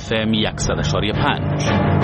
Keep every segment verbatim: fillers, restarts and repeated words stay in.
اف ام صد و یک و پنج.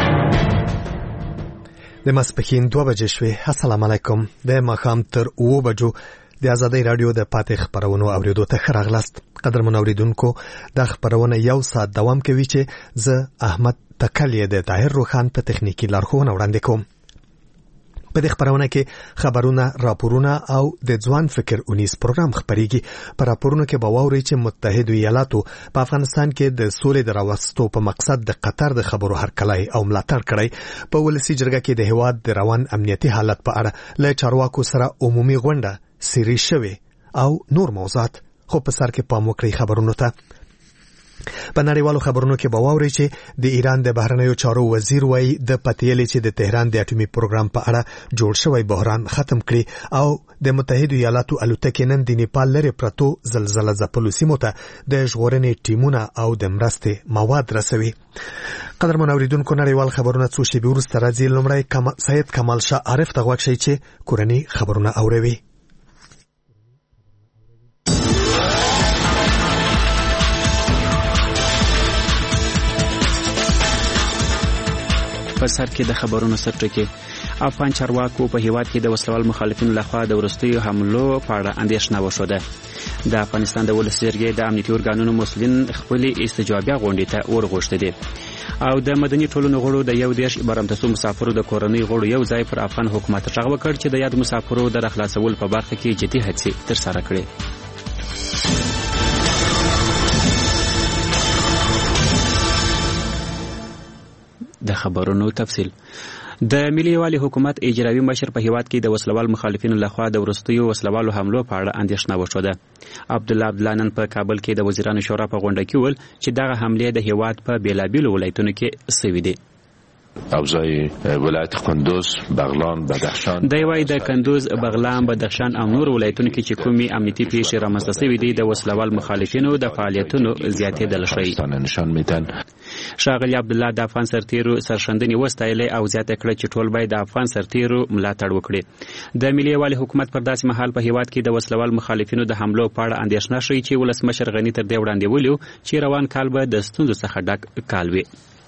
د ماسپښین دوه بجې شوې. السلام علیکم. د ماښام تر اوه بجو د ازادۍ رادیو د پاتې خبرونو اوریدو ته ښه راغلاست. قدرمن اوریدونکو، دا خبرونه یو ساعت دوام کوي چې زه احمد تکلیه د طاهر روخان په تخنیکی لارښوونه وړاندې کوم. په دې خبرونه کې خبرونه، راپورونه او د ځوان فکر اونیس پروګرام خبريږي. په راپورونو کې به واوري چې متحده ایالاتو په افغانستان کې د سولې د راوستو په مقصد د قطر د خبرو هرکلی او ملاتړ کړی. په ولسی جرګه کې د هیواد د روان امنیتي حالت په اړه له چارواکو سره عمومي غونډه سری شوه او نور موضوعات. خو په سر کې پام وکړئ خبرونو ته. په نړیوالو خبرونو کې به واوري چې د ایران د بهرنیو چارو وزیر وایي د پتیلې چې د تهران د اټومي پروګرام په اړه جوړ شوی بحران ختم کړي او د متحده ایالاتو الوتکې نن د نیپال لري پرتو زلزلہ ځپلو سیمو ته د ژغورنې ټیمونه او د مرستې مواد رسوي. قدرمن اوریدونکو، نړیوال خبرونه څو شېبې وروسته راځي. لومړی کم... سید کمال شاه عارف ته غوږ شئ چې کورنۍ خبرونه اوروي. په سر کې د خبرونو سرټکی. افغان چارواکو په هیواد کې د وسلوال مخالفینو لخوا د ورستیو حملو په اړه اندېښنه وښوده. د افغانستان د ولسي جرګې د امنیتي ارګانونو مسؤلین خپلې استجوابیه غونډې ته ورغوښتي دي او د مدني ټولنو غړو د یو دیش برمتسو مسافرو د کورنۍ غړو یو ځای پر افغان حکومت غږ وکړ چې د یاد مسافرو د راخلاصولو په برخه کې جدي هڅې ترسره کړي. د خبرونو تفصیل. د ملي یووالي حکومت اجرایي مشر په هیواد کې د وسلوال مخالفینو لخوا د ورستیو وسلوالو حملو په اړه اندېښنه وښوده. عبدالله عبدالله نن په کابل کې د وزیرانو شورا په غونډه کې وویل چې دغه حملې د هیواد په بیلابیلو ولایتونو کې سوي دي. اوزای ولایت کندوز، بغلان، بدخشان. د وای د کندوز، بغلان، بدخشان او نور ولایتونو کې چې کومي امنیتي پیښې رامنځته شوې دي د وسلوال مخالفینو د فعالیتونو زیاتېدل شوی. نشان میدن ښاغلي عبدالله د افغان سرتیرو سرښندنې وستایلې او زیاته کړه چې ټول باید د افغان سرتیرو ملاتړ وکړي. د ملي یووالي حکومت پر داسې مهال په هیواد کې د وسلوال مخالفینو د حملو په اړه اندېښنه شوې چې ولسمشر غني تر دې وړاندې ویلو چې روان کال به د ستونزو څخه ډک کال وي.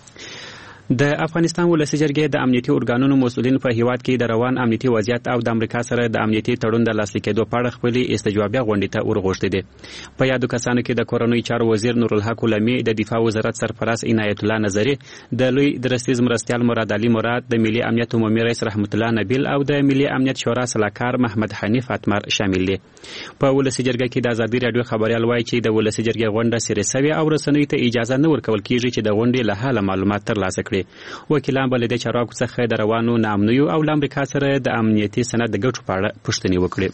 د افغانستان ولسي جرګې د امنیتي ارګانونو مسؤلین په هیواد کې د روان امنیتي وضعیت او د امریکا سره د امنیتي تړون د لاسلیک کېدو په اړه خپلې استجوابیه غونډې ته ورغوښتي دي. په یادو کسانو کې د کورنۍ چارو وزیر نورالحق لمی، د دفاع وزارت سرپرست عنایت الله نظری، د لوی درستیز مرستیال مراد علي مراد، د ملي امنیت عمومي رئیس رحمت الله نبیل او د ملي امنیت شورا سلاکار محمد حنیف اتمر شامل دي. په ولسي جرګه کې د ازادي رادیو خبريال وایي چې د ولسي جرګې غونډه سره سوي او رسنیو ته اجازه نه ورکول کیږي چې د غونډې له حاله معلومات ترلاسه کړي. وکیلان بل د چارواکو څخه د روانو نامنیو او امریکا سره د امنیتي سند د ګټو په اړه پوښتنې وکړي.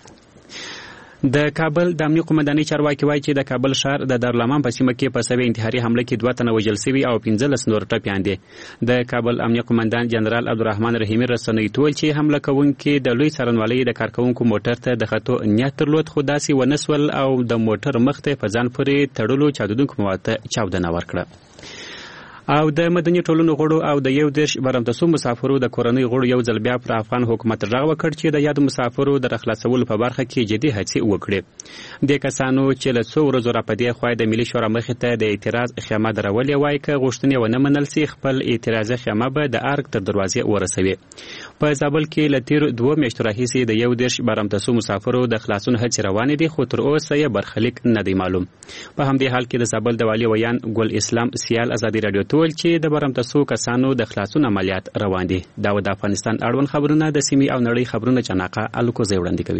د کابل د امنیتي قومندانۍ چارواکي وایي چې د کابل ښار د دارالمان په سیمه کې په سوي انتحاري حمله کې دوه تنه وژل شوي او پنځلس نور ټپیان دي. د کابل امنیتي قومندان جنرال عبدالرحمن رحیمي رسنیو ته ویل چې حمله کوونکي د لوی څارنوالۍ د کارکونکو موټر ته د خطو نیت درلود، خو داسې ونسول او د موټر مخ ته په ځان پورې تړلو چاودونکو مواد ته چاودنه ورکړه. او د مدني ټولنو غړو او د یو دیش برمتسو مسافرو د کورنۍ غړو یو ځل بیا پر افغان حکومت غږ وکړ چې د یاد مسافرو د راخلاصولو په برخه کې جدي هڅې وکړي. د کسانو چې له څو ورځو راپدې خو د ملي شورا مخې ته د اعتراض خیمه درولې وای که غوښتنې ونه منل سي، خپل اعتراض خیمه به د ارګ تر دروازې ورسوي. په زابل کې له تیر دوه میاشتو راهیسې د یو دیش برمتسو مسافرو د خلاصون هڅې روانې دي، خو تر اوسه یې برخلیک نه دی معلوم. په همدې حال کې د زابل د والي ویان ګل اسلام سیال ازادي رادیو ته ویل چې د برمتسو کسانو د خلاصون عملیات روان دي. دا د افغانستان اړوند خبرونه د سیمې او نړۍ خبرونه چناقه الکوزي وړاندې کوي.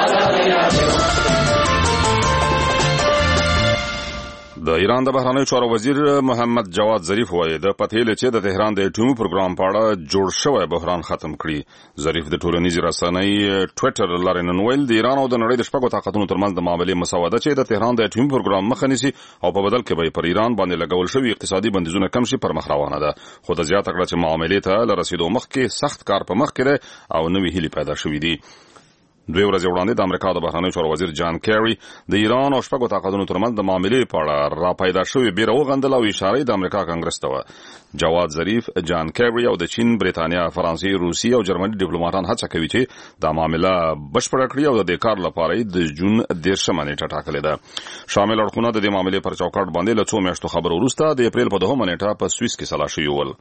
د ایران د بهرنیو چارو وزیر محمد جواد ظریف وایي د پتیلې چې د تهران د اټومي پروګرام په اړه جوړ شوی بحران ختم کړي. ظریف د ټولنیزې رسنۍ ټویټر لارې نن ویل د ایران او د نړۍ د شپږو طاقتونو ترمنځ د معاملې مسوده چې د تهران د اټومي پروګرام مخه نیسي او په بدل کې به پر ایران باندې لګول شوی اقتصادي بندیزونه کم شي پر مخ روانه ده. خو د زیاته کړه چې معاملې ته له رسیدو مخکې سخت کار په مخ کې او نوې هیلې پیدا شوې دي. دوی ورځې وړاندې د امریکا د بهرنیو چارو وزیر جان کیری د ایران او شپږو طاقتونو ترمنځ د معاملې په اړه راپیدا شوې بیره وغندله او اشاره د امریکا کانګرس ته وه. جواد ظریف، جان کیری او د چین، برېټانیا، فرانسې، روسیې او جرمني ډیپلوماټان هڅه کوي چې دا معامله بشپړه کړي او د دې کار لپاره د جون دېرشمه نیټه ټاکلې ده. شامل اړخونه د دې معاملې پر چوکاټ باندې له څو میاشتو خبرو وروسته د اپریل په دوهمه نیټه په سویس کې سلا شوي ول.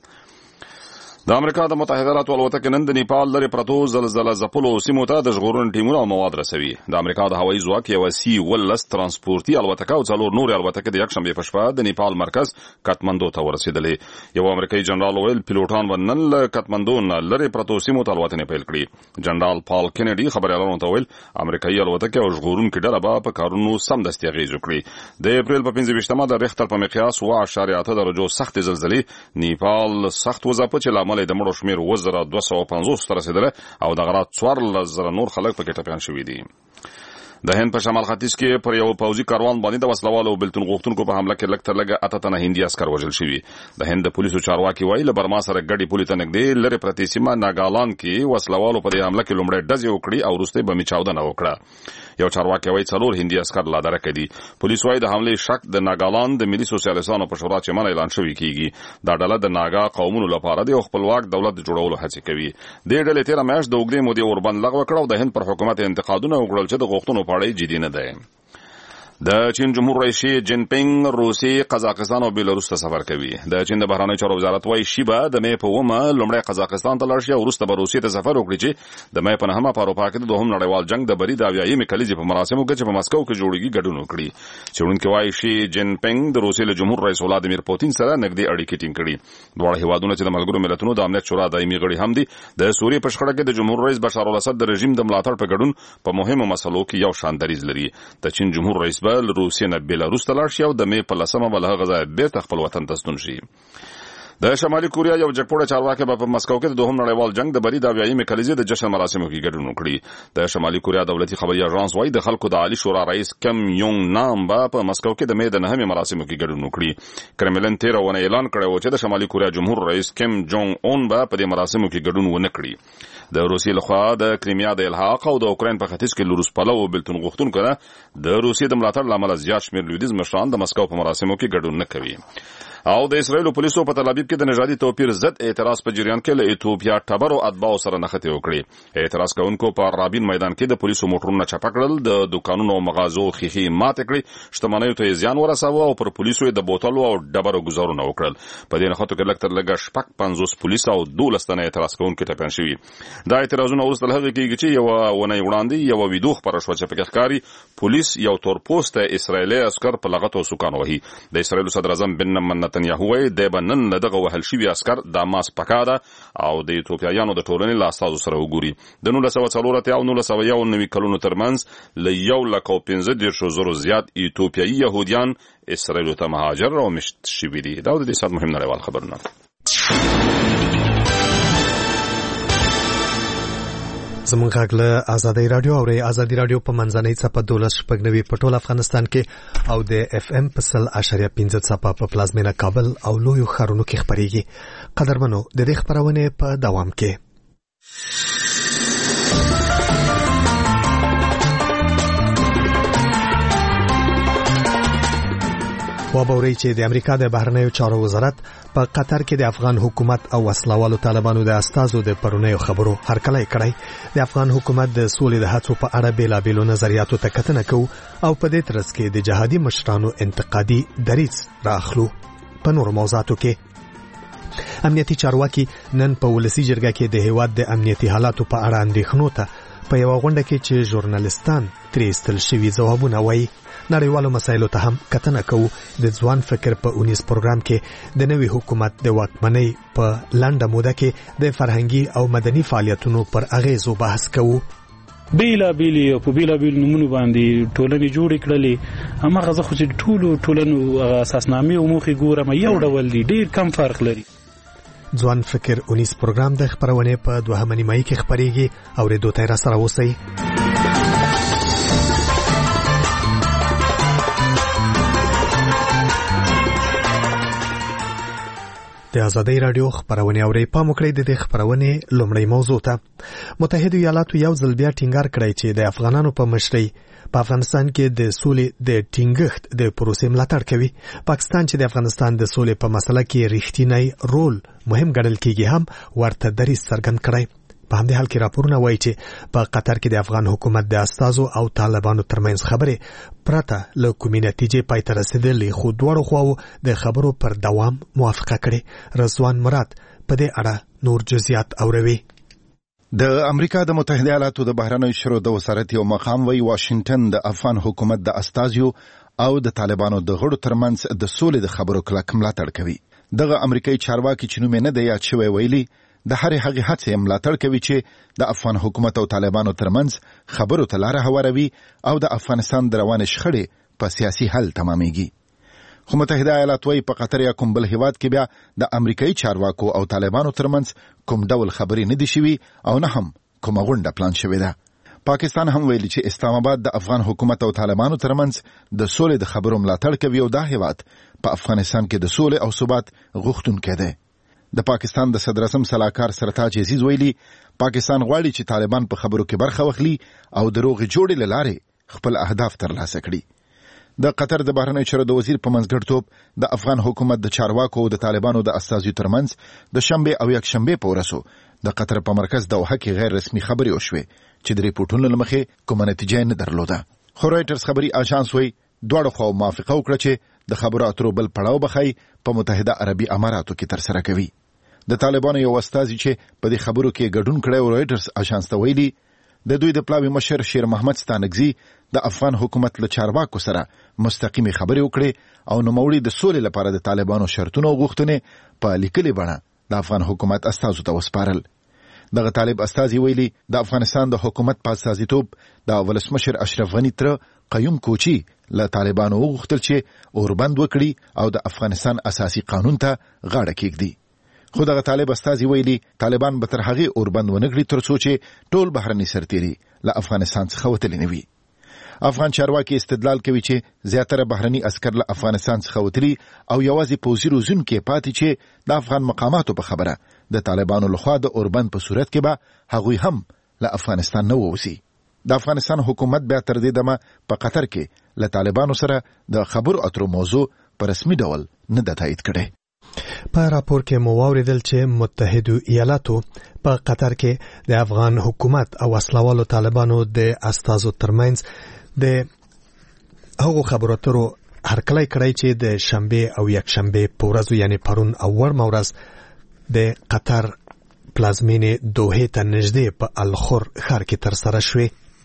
د امریکا د متحده ایالاتو الوتکې نن د نیپال لرې پرتو زلزله ځپلو سیمو ته د ژغورنې ټیمونه او مواد رسوي. د امریکا د هوایي ځواک یوه سی ولس ترانسپورتي الوتکه او څلور نورې الوتکې د یکشنبې په شپه د نیپال مرکز کاتماندو ته ورسېدلې. یو امریکایي جنرال ویل پیلوټان به نن له کاتماندو نه لرې پرتو سیمو ته الوتنې پیل کړي. جنرال پال کینیډي خبریالانو ته ویل امریکایي الوتکې او ژغورونکې ډله به په کارونو سمدستي اغېز وکړي. د اپریل په پنځه ویشتمه د ریختر په مقیاس اوه اعشاریه اته درجو سختې زلزلې نیپال سخت وځپه چې له امله د مړو شمېر اووه زره دوه سوه پنځوس ته رسېدلی او دغه راز څوارلس زره نور خلک پکې ټپیان شوي دي. د هند په شمال ختیځ کې پر یو پوځي کاروان باندې د وسلوالو او بېلتون غوښتونکو په حمله کې لږ تر لږه اته تنه هندي عسکر وژل شوي. د هند د پولیسو چارواکي وایي له برما سره ګډې پولې ته نږدې لرې پرتې سیمه ناګالان کې وسلوالو په دې حمله کې لومړی ډزې وکړي او وروسته بمي چاودنه وکړه. یو چارواکي وایي څلور هندي عسکر لا درکه دي. پولیس وایي د حملې شک د ناګالان د ملي سوسیالیستانو په شورا چمن اعلان شوی کیږي. دا ډله د ناګا قومونو لپاره د خپلواک دولت جوړولو هڅې کوي. دې ډلې تېره میاشت د اوږدې مودې اوربند لغوه کړ او د هند پر حکومت انتقادونه وکړل چې د غوښتنو په اړه جدي نه دی. د چین جمهور رئیس شي جین پینګ روسیې، قزاقستان او بیلاروس ته سفر کوي. د چین د بهرنیو چارو وزارت وایي شي به د مې په اوومه لومړی قزاقستان ته لاړ شي او وروسته به روسیې ته سفر وکړي چې د مې په نهمه په اروپا کې د دوهم نړیوال جنګ د بري د اویایمې کلیزې په مراسمو کې چې په مسکو کې جوړیږي ګډون وکړي. څېړونکي وایي شي جین پینګ د روسیې له جمهور رئیس ولادیمیر پوتین سره نږدې اړیکې ټینګ کړي. دواړه هیوادونه چې د ملګرو ملتونو د امنیت شورا دایمي غړي هم دي د سوریې په شخړه کې د جمهور رئیس بشار الاسد د رژیم د ملاتړ په ګډون په مهمو مسلو کې یو شان دریځ لري. د چین جمهور رئیس به له روسیې نه بیلاروس ته لاړ شي او د مې په لسمه به له هغه ځایه بېرته خپل وطن ته ستون شي. د شمالي کوریا یو جګپوړی چارواکي به په مسکو کې د دوهم نړیوال جنګ د بري د اویایمې کلیزې د جشن مراسمو کې ګډون وکړي. د شمالي کوریا دولتي خبري اژانس وایي د خلکو د عالی شورا رئیس کم یونګ نام به په مسکو کې د مې د نهمې مراسمو کې ګډون وکړي. کرملن تېره ونه اعلان کړی و چې د شمالي کوریا جمهور رئیس کم جونګ اون به په دې مراسمو کې ګډون ونه کړي. د روسیې لخوا د کریمیا د الحاق او د اوکراین په ختیځ کې له روس پلو او بېلتون غوښتونکو نه د روسیې د ملاتړ له امله زیات شمېر لویدیځ مشران د مسکو په مراسمو کې ګډون نه کوي. او د اسرایلو پولیسو په تل ابیب کې د نژادي توپیر ضد اعتراض په جریان کې له ایتوپیا ټبر او اتباعو سره نښتې وکړې. اعتراض کوونکو په رابین میدان کې د پولیسو موټرونه چپه کړل، د دکانونو او مغازو ښیښې ماتې کړې، شتمنیو ته یې زیان ورساوه او پر پولیسو یې د بوتلو او ډبرو ګوزارونه وکړل. په دې نښتو کې لږ تر لږه شپږ پنځوس پولیس او دولس تنه اعتراض کوونکي ټپیان شوي. دا اعتراضونه وروسته له هغې کېږي چې یوه اونۍ وړاندې یوه ویډیو خپره شوه چې پکې ښکاري پولیس یو تورپوسته اسرایلي عسکر په لغتو سوکان وهي. د اسرایلو صدر اعظم بنیامین نتنیاهو وایي دی به نن له دغه وهل شوي عسکر د ماس پکا ده او د ایتوپیایانو د ټولنې له استازو سره وګوري. د نولس سوه څلور اتیا او نولس سوه یو نوي کلونو ترمنځ له یو لک او پنځه دېرشو زرو زیات ایتوپیایي یهودیان اسرایلو ته مهاجر او مشت شوي دي. دا د دې ساعت مهم نړیوال خبرونه. زمونږ غږ له ازادي رادیو او ازادي رادیو په منځنۍ څپه دولس شپږ نوي په ټول افغانستان کې او د اف ام په سل اشاریه پنځه څپه په پلازمینه کابل او لویو ښارونو کې خپرېږي. قدرمنو د دې خپرونې په دوام کې وابوري چې د امریکا د بهرنیو چارو وزارت په قطر کې د افغان حکومت او وسلوالو طالبانو د استازو د پرونیو خبرو هرکلی کړی. د افغان حکومت د سولې د هڅو په اړه بیلابیلو نظریاتو ته کتنه کوو او په دې ترڅ کې د جهادي مشرانو انتقادي دریځ راخلو. په نورو موضوعاتو کې امنیتي چارواکي نن په ولسي جرګه کې د هیواد د امنیتي حالاتو په اړه اندېښنو ته په یو غونډه کې چې ژورنالستان ترې ایستل شوي ځوابونه وایي. نړیوالو مسایلو ته هم کتنه کوو. د ځوان فکر په اونیس پروګرام کې د نوي حکومت د واکمنۍ په لنډه موده کې د فرهنګي او مدني فعالیتونو پر اغیزو بحث کوو. بیلا بیلی او په بیلا بیل نمونه باندې ټولنې جوړې کړلې. هماغه زه خو چې ټولو ټولنو اساسنامې او موخې ګورم یو ډول دي، ډېر کم فرق لري. ځوان فکر اونیس پروګرام د خپرونې په دوهمه نیمایي کې خپرېږي. اورېدو ته یې راسره اوسئ. د آزادۍ رادیو خبرونه اوري په مکړې د خبرونه لومړی موضوع ته متحده ایالاتو یو ځل بیا ټینګار کړی چې د افغانانو په مشرۍ په افغانستان کې د سولې د ټینګښت د پروسې ملاتړ کوي. پاکستان چې د افغانستان د سولې په مسله کې رښتینی رول مهم ګڼل کېږي هم ورته دریځ څرګند کړی. په همدې حال کې راپورونه وایي چې په قطر کې د افغان حکومت د استازو او طالبانو ترمنځ خبرې پرته له کومې نتیجې پای ته رسېدلې، خو دواړو خواو د خبرو پر دوام موافقه کړې. رضوان مراد په دې اړه نور جزئیات اوروي. د امریکا د متحده ایالاتو د بهرنیو چارو د وزارت یو مقام وی واشنگټن د افغان حکومت د استازیو او د طالبانو د غړو ترمنځ د سولې د خبرو کلک ملاتړ کوي. دغه امریکایي چارواکي چې نوم نه دی یاد شوی ویلي د هرې هغې هڅې ملاتړ کوي چې د افغان حکومت او طالبانو ترمنځ خبرو ته لاره هواروي او د افغانستان د روانې شخړې په سیاسي حل تمامېږي. خو متحده ایالات وايي په قطر یا کوم بل هیواد کې بیا د امریکایي چارواکو او طالبانو ترمنځ کوم ډول خبرې نه دي شوي او نه هم کومه غونډه پلان شوې ده. پاکستان هم ویلي چې اسلام آباد د افغان حکومت او طالبانو ترمنځ د سولې د خبرو ملاتړ کوي او دا هیواد په افغانستان کې د سولې او ثبات غوښتونکی دی. د پاکستان د صدر اعظم سلاکار سرتاج عزیز ویلي پاکستان غواړي چې طالبان په خبرو کې برخه واخلي او د روغې جوړې له لارې خپل اهداف ترلاسه کړي. د قطر د بهرنیو چارو د وزیر په منځګړیتوب د افغان حکومت د چارواکو او د طالبانو د استازیو ترمنځ د شنبه او یکشنبه په ورځو د قطر په مرکز دوحه کې غیر رسمي خبرې وشوې چې د ریپورتونو له مخې کومه نتیجه نه درلوده. خو رایټرز خبري اژانس وایي دواړو خواو موافقه وکړه چې د خبرو اترو بل پړاو بخای په متحده عربي اماراتو کې ترسره کوي. د طالبانو یو استازي چې په دې خبرو کې ګډون کړی او رایټرز اژانس ته ویلي د دوی د پلاوي مشر شیر محمد ستانګزي د افغان حکومت له چارواکو سره مستقیمي خبرې وکړي او نوموړي د سولې لپاره د طالبانو شرطونه او غوښتنې په لیکلي بڼه د افغان حکومت استازو ته وسپارل. دغه طالب استازي ویلي د افغانستان د حکومت په استازیتوب د ولسمشر اشرف غنی تر قیوم کوچی له طالبانو وغوښتل چې اوربند وکړي او د افغانستان اساسي قانون ته غاړه کېږدي. خو دغه طالب استازي ویلي طالبان به تر هغې اوربند ونه کړي تر څو چې ټول بهرني سرتیري له افغانستان څخه وتلي نه وي. افغان چارواکي استدلال کوي چې زیاتره بهرني عسکر له افغانستان څخه وتلي او یوازې پوځي روزونکي پاتې چې د افغان مقاماتو په خبره د طالبانو لخوا د اوربند په صورت کې به هغوی هم له افغانستان نه ووځي. د افغانستان حکومت بیا تر دې دمه په قطر کې له طالبانو سره د خبرو اترو موضوع په رسمي ډول نه ده تایید کړې. په راپور کې مو واوریدل چې متحده ایالاتو په قطر کې د افغان حکومت او وسلوالو طالبانو د استازو ترمنځ د هغو خبرو اترو هرکلی کړی چې د شنبه او یکشنبه په ورځو یعنی پرون او ورمه ورځ د قطر پلازمینې دوحې ته نږدې په الخور ښار کې ترسره شوې.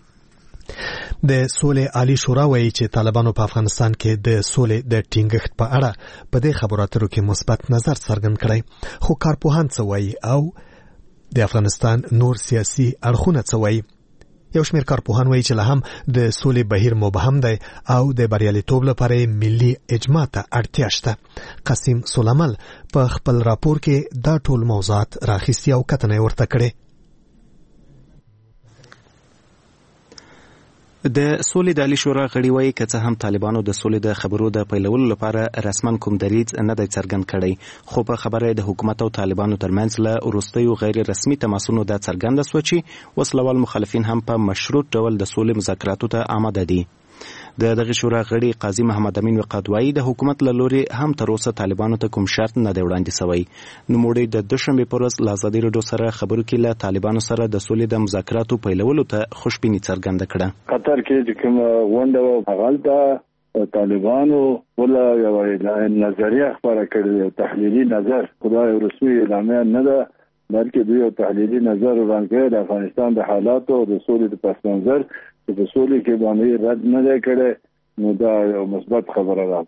د سولې عالی شورا وایي چې طالبانو په افغانستان کې د سولې د ټینګښت په اړه په دې خبرو اترو کې مثبت نظر څرګند کړی، خو کارپوهان څه وایي او د افغانستان نور سیاسي اړخونه څه وایي. یو شمېر کارپوهان وایي چې لا هم د سولې بهیر مبهم دی او د بریالیتوب لپاره ملي اجماع ته اړتیا شته. قاسم سلیمل په خپل راپور کې دا ټول موضوعات راخیستي او کتنه ورته کړې. د سولې د عالی شورا غړي وایي که څه هم طالبانو د سولې د خبرو د پیلولو لپاره رسما کوم دریځ نه دی څرګند کړی، خو په خبره د حکومت او طالبانو ترمنځ له وروستیو غیر رسمي تماسونو دا څرګنده شوه چې وسلوال مخالفین هم په مشروط ډول د سولې مذاکراتو ته آماده دي. د دغه شورا غړي قاضي محمد امین وقادوایی د حکومت له لوري هم تر اوسه طالبانو ته کوم شرط نه دی وړاندې شوی. نوموړي د دوشنبه په ورځ له ازادي راډیو سره خبرو کې له طالبانو سره د سولې د مذاکراتو پیلولو ته خوشبیني څرګنده کړه. قطر کې چې کوم غونډه و هغه طالبانو ولا یو نظریه خبره کړې، تحلیلي نظر، خدای رسمي اعلامیه نه ده بلکې دوی یو تحلیلي نظر وړاندې کړی د افغانستان د حالاتو او د سولې د پس منظر چې په سولې کې باندې رد نه دی کړی، نو دا یو مثبت خبره ده.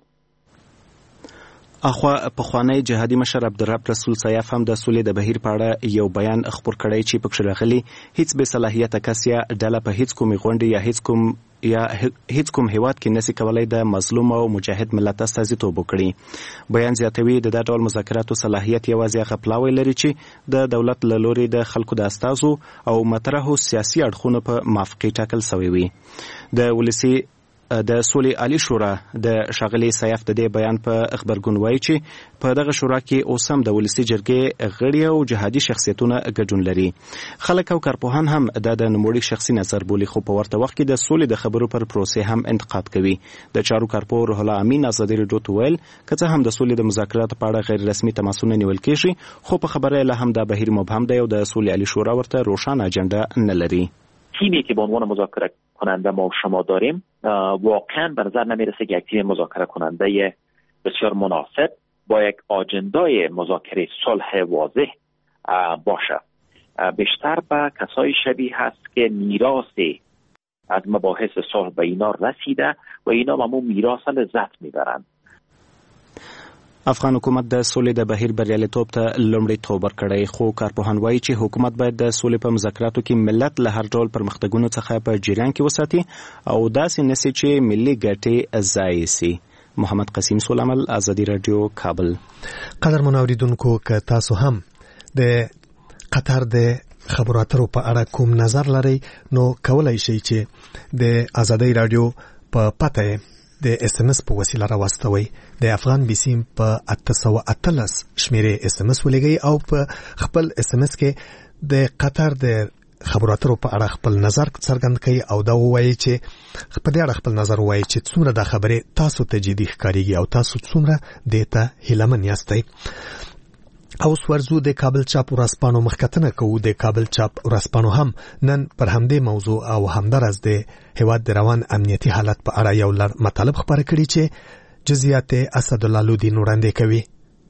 اخوا پخوانی جهادي مشر عبدالرب رسول سیاف هم د سولې د بهیر په اړه یو بیان خپور کړی چې پکې راغلی هیڅ بې صلاحیته کس یا ډله په هیڅ کومې غونډې یا هیڅ کوم یا هیڅ کوم هیواد کې نسی کولای د مظلوم او مجاهد ملت استازیتوب وکړي. بیان زیاتوي د دې ډول مذاکراتو صلاحیت یوازې هغه پلاوی لري چې د دولت له لوري د خلکو د استازو او مطرحو سیاسي اړخونو په موافقه ټاکل شوی وي. د ولسی د سولې عالی شورا د ښاغلي سیاف د دې بیان په خبرګون وایي چې په دغه شورا کې اوس هم د ولسي جرګې غړي او جهادي شخصیتونه ګډون لري. خلک او کارپوهان هم دا د نوموړي شخصي نظر بولي، خو په ورته وخت کې د سولې د خبرو پر پروسې هم انتقاد کوي. د چارو کارپوه روح الله امین ازادي راډیو ته ویل که څه هم د سولې د مذاکراتو په اړه غیر رسمي تماسونه نیول کېږي، خو په خبره لا هم دا بهیر مبهم دی او د سولې عالی شورا ورته روشن اجنډا نه لري. تیمی که به عنوان مذاکره کننده ما و شما داریم واقعا به نظر نمیرسه که یک تیم مذاکره کننده بسیار مناسب با یک آجندای مذاکره صلح واضح باشه. بیشتر به کسای شبیه هست که میراث از مباحث صلح به اینا رسیده و اینا همون میراث لذت میبرند. افغان حکومت د سولې د بهیر بریالیتوب ته لومړیتوب ورکړی، خو کارپوهان وایي چې حکومت باید د سولې په مذاکراتو کې ملت له هر ډول پرمختګونو څخه په جریان کې وساتي او داسې نسي چې ملي ګټې ضایع سي. محمد قسیم سولامل، آزادي رادیو، کابل. قدرمن اوریدونکو، که تاسو هم د قطر د خبرو اترو په اړه کوم نظر لرئ نو کولای شئ چې د آزادي رادیو په پته د اس ام اس په وسیله راوستوي. د افغان بیسیم په اته سوه اتلس شمیرې اس ام اس ولګي او په خپل اس ام اس کې د قطر د خبرو اترو په اړه خپل نظر څرګند کړي او دا وایي چې په دې اړه خپل نظر وایي چې څومره د خبرې تاسو ته جدي ښکاريږي او تاسو څومره دته هیلمن یاستئ. او ورزو د کابل چاپ ورځپاڼو مخکتنه کوو. د کابل چاپ ورځپاڼو هم نن پر همدې موضوع او همدارس د هیواد د روان امنیتي حالت په اړه یو لړ مطالب خبره کړي چې جزئیات اسد الله لودین وړاندې کوي.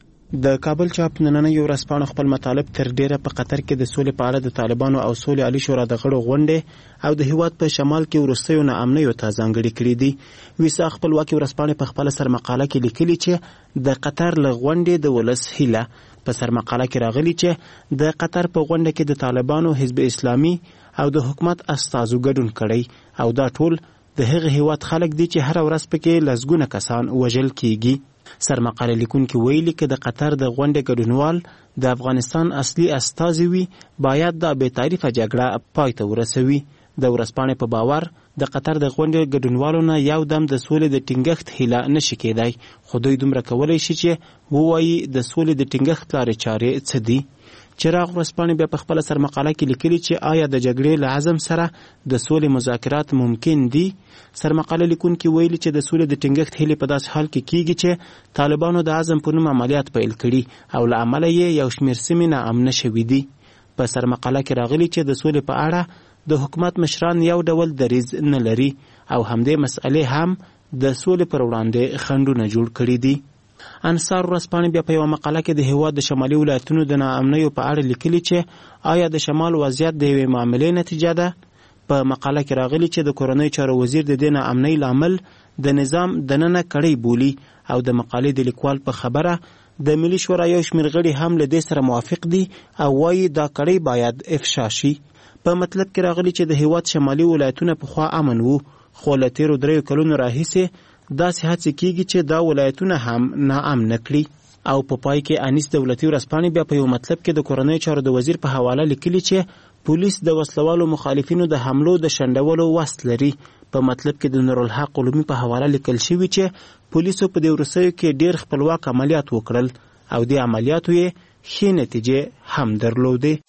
د کابل چاپ نننۍ ورځپاڼه خپل مطالب تر ډیره په قطر کې د سولې په اړه د طالبانو او سولې عالی شورا د غړو غونډې او د هیواد په شمال کې ورستیو ناامنیو ته ځانګړي کړي دي. ویسا خپلواکي ورځپاڼه په خپل سرمقاله کې لیکلي چې د قطر له غونډې د ولس هیله په سرمقاله کې راغلي چې د قطر په غونډه کې د طالبانو حزب اسلامي او د حکومت استازو ګډون کړي او دا ټول د هغه هیواد خلک دي چې هر ورځ پکې لسګونه کسان وژل کیږي. سرمقاله لیکونکي ویلي چې د قطر د غونډې ګډونوال د افغانستان اصلي استازي وي باید د بې تعریفه جګړه پای ته ورسوي. د ورځپاڼې په باور د قطر د غونډې ګډونوالو نه یو دم د سولې د ټینګښت هیله نشي کېدای، خو دوی دومره کولی شي چې ووایي د سولې د ټینګښت لارې چارې څه دي. چراغ ورځپاڼې بیا په خپله سرمقاله کې لیکلي چې آیا د جګړې له عزم سره د سولې مذاکرات ممکن دي. سرمقاله لیکونکي ویلي چې د سولې د ټینګښت هیلې په داسې حال کې کیږي چې طالبانو د عزم په نوم عملیات پیل کړي او له امله یې یو شمېر سیمې ناامنه شوي دي. په سرمقاله کې راغلي چې د سولې په اړه د حکومت مشران یو ډول دریځ نه لري او همدې مسئلې هم د سولې پر وړاندې خنډونه جوړ کړي دي. انصار ورځپاڼې بیا په یوه مقاله کې د هیواد د شمالي ولایتونو د ناامنیو په اړه لیکلي چې آیا د شمال وضعیت د یوې معاملې نتیجه ده. په مقاله کې راغلي چې د کورنۍ چارو وزیر د دې ناامنۍ لامل د نظام دننه کړۍ بولي او د مقالې د لیکوال په خبره د ملي شورا یو شمېر غړي هم له دې سره موافق دي او وایي دا کړۍ باید افشا شي. په مطلب کې راغلي چې د هیواد شمالي ولایتونه پخوا امن وو، خو له تیرو دریو کلونو راهیسې داسې هڅې کیږي چې دا ولایتونه هم ناامنه کړي. او په پای کې انیس دولتي ورځپاڼې بیا په یو مطلب کې د کورنۍ چارو د وزیر په حواله لیکلي چې پولیس د وسلوالو مخالفینو د حملو د شنډولو وس لري. په مطلب کې د نورالحق علومي په حواله لیکل شوي چې پولیسو په دې وروستیو کې ډیر خپلواک عملیات وکړل او د عملیاتو یې ښې نتیجې هم درلودې.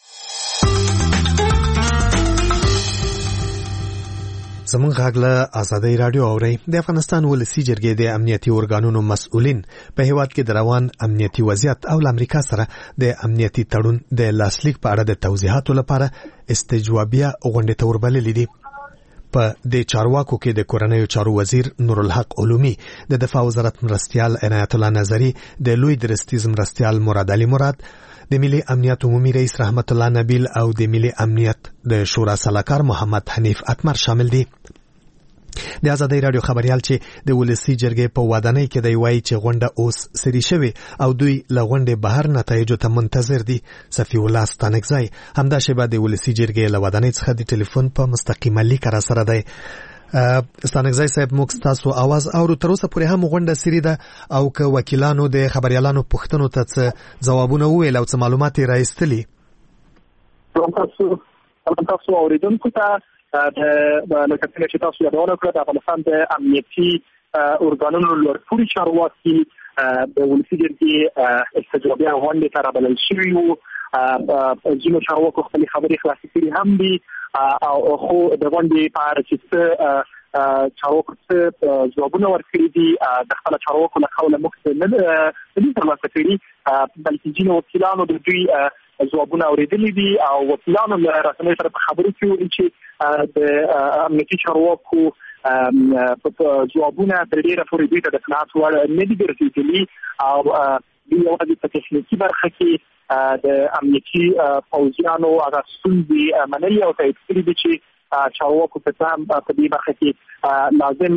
زمون غاغله آزادی رادیو اوري. د افغانستان ولسی جرګې د امنیتي ارګانونو مسؤلین په هیواد کې د روان امنیتي وضعیت او امریکا سره د امنیتي تړون د لاسلیک په اړه د توضیحاتو لپاره استجوابیه غونډه ته وربللې دي. په د چارواکو کې د کورنیو چارو وزیر نورالحق علومي، د دفاع وزارت مرستیال عنایت الله نظری، د لوی درستیز مرستیال مراد علي مراد، د ملي امنیت عمومي رئیس رحمت الله نبیل او د ملي امنیت د شورا سلاکار محمد حنیف اتمر شامل دي. د آزادی رادیو خبريال چې د ولسی جرګې په ودانۍ کې دی وایي چې غونډه اوس سری شوی او دوی له غونډې بهر نتایجو ته منتظر دي. صفی الله ستانکزای همدا شیبه د ولسی جرګې له ودانۍ څخه د ټلیفون په مستقیمه لیک را سره دی. ستانکزای صاحب، موږ تاسو आवाज اورو. تر اوسه پورې هم غونډه سری ده او که وکیلانو د خبريالانو پوښتنو ته څه ځوابونه وویل او څه معلومات یې راایستلي؟ تاسو تاسو اوریدونکو ته د لکه څنګه چې تاسو یادونه کړه د افغانستان د امنیتي ارګانونو لوړپوړي چارواکي د ولسي جرګې استجوابي غونډې ته رابلل شوي وو. ځینو چارواکو خپلې خبرې خلاصې کړي هم دي او خو د غونډې په اړه چې څه چارواکو څه ځوابونه ورکړي دي د خپلو چارواکو له قوله موږ نه دي ترلاسه کړي، بلکې ځینو وکیلانو د دوی ځوابونه اورېدلي دي او وکیلانو له رسنیو سره په خبرو کې وویل چې د امنیتي چارواکو ځوابونه تر ډېره پورې دوی ته د قناعت وړ نه دي ګرځېدلي او دوی یوازې په تخنیکي برخه کې د امنیتي پوځیانو هغه ستونزې منلي او تایید کړي دي چې چارواکو په تام په دې برخه کې لازم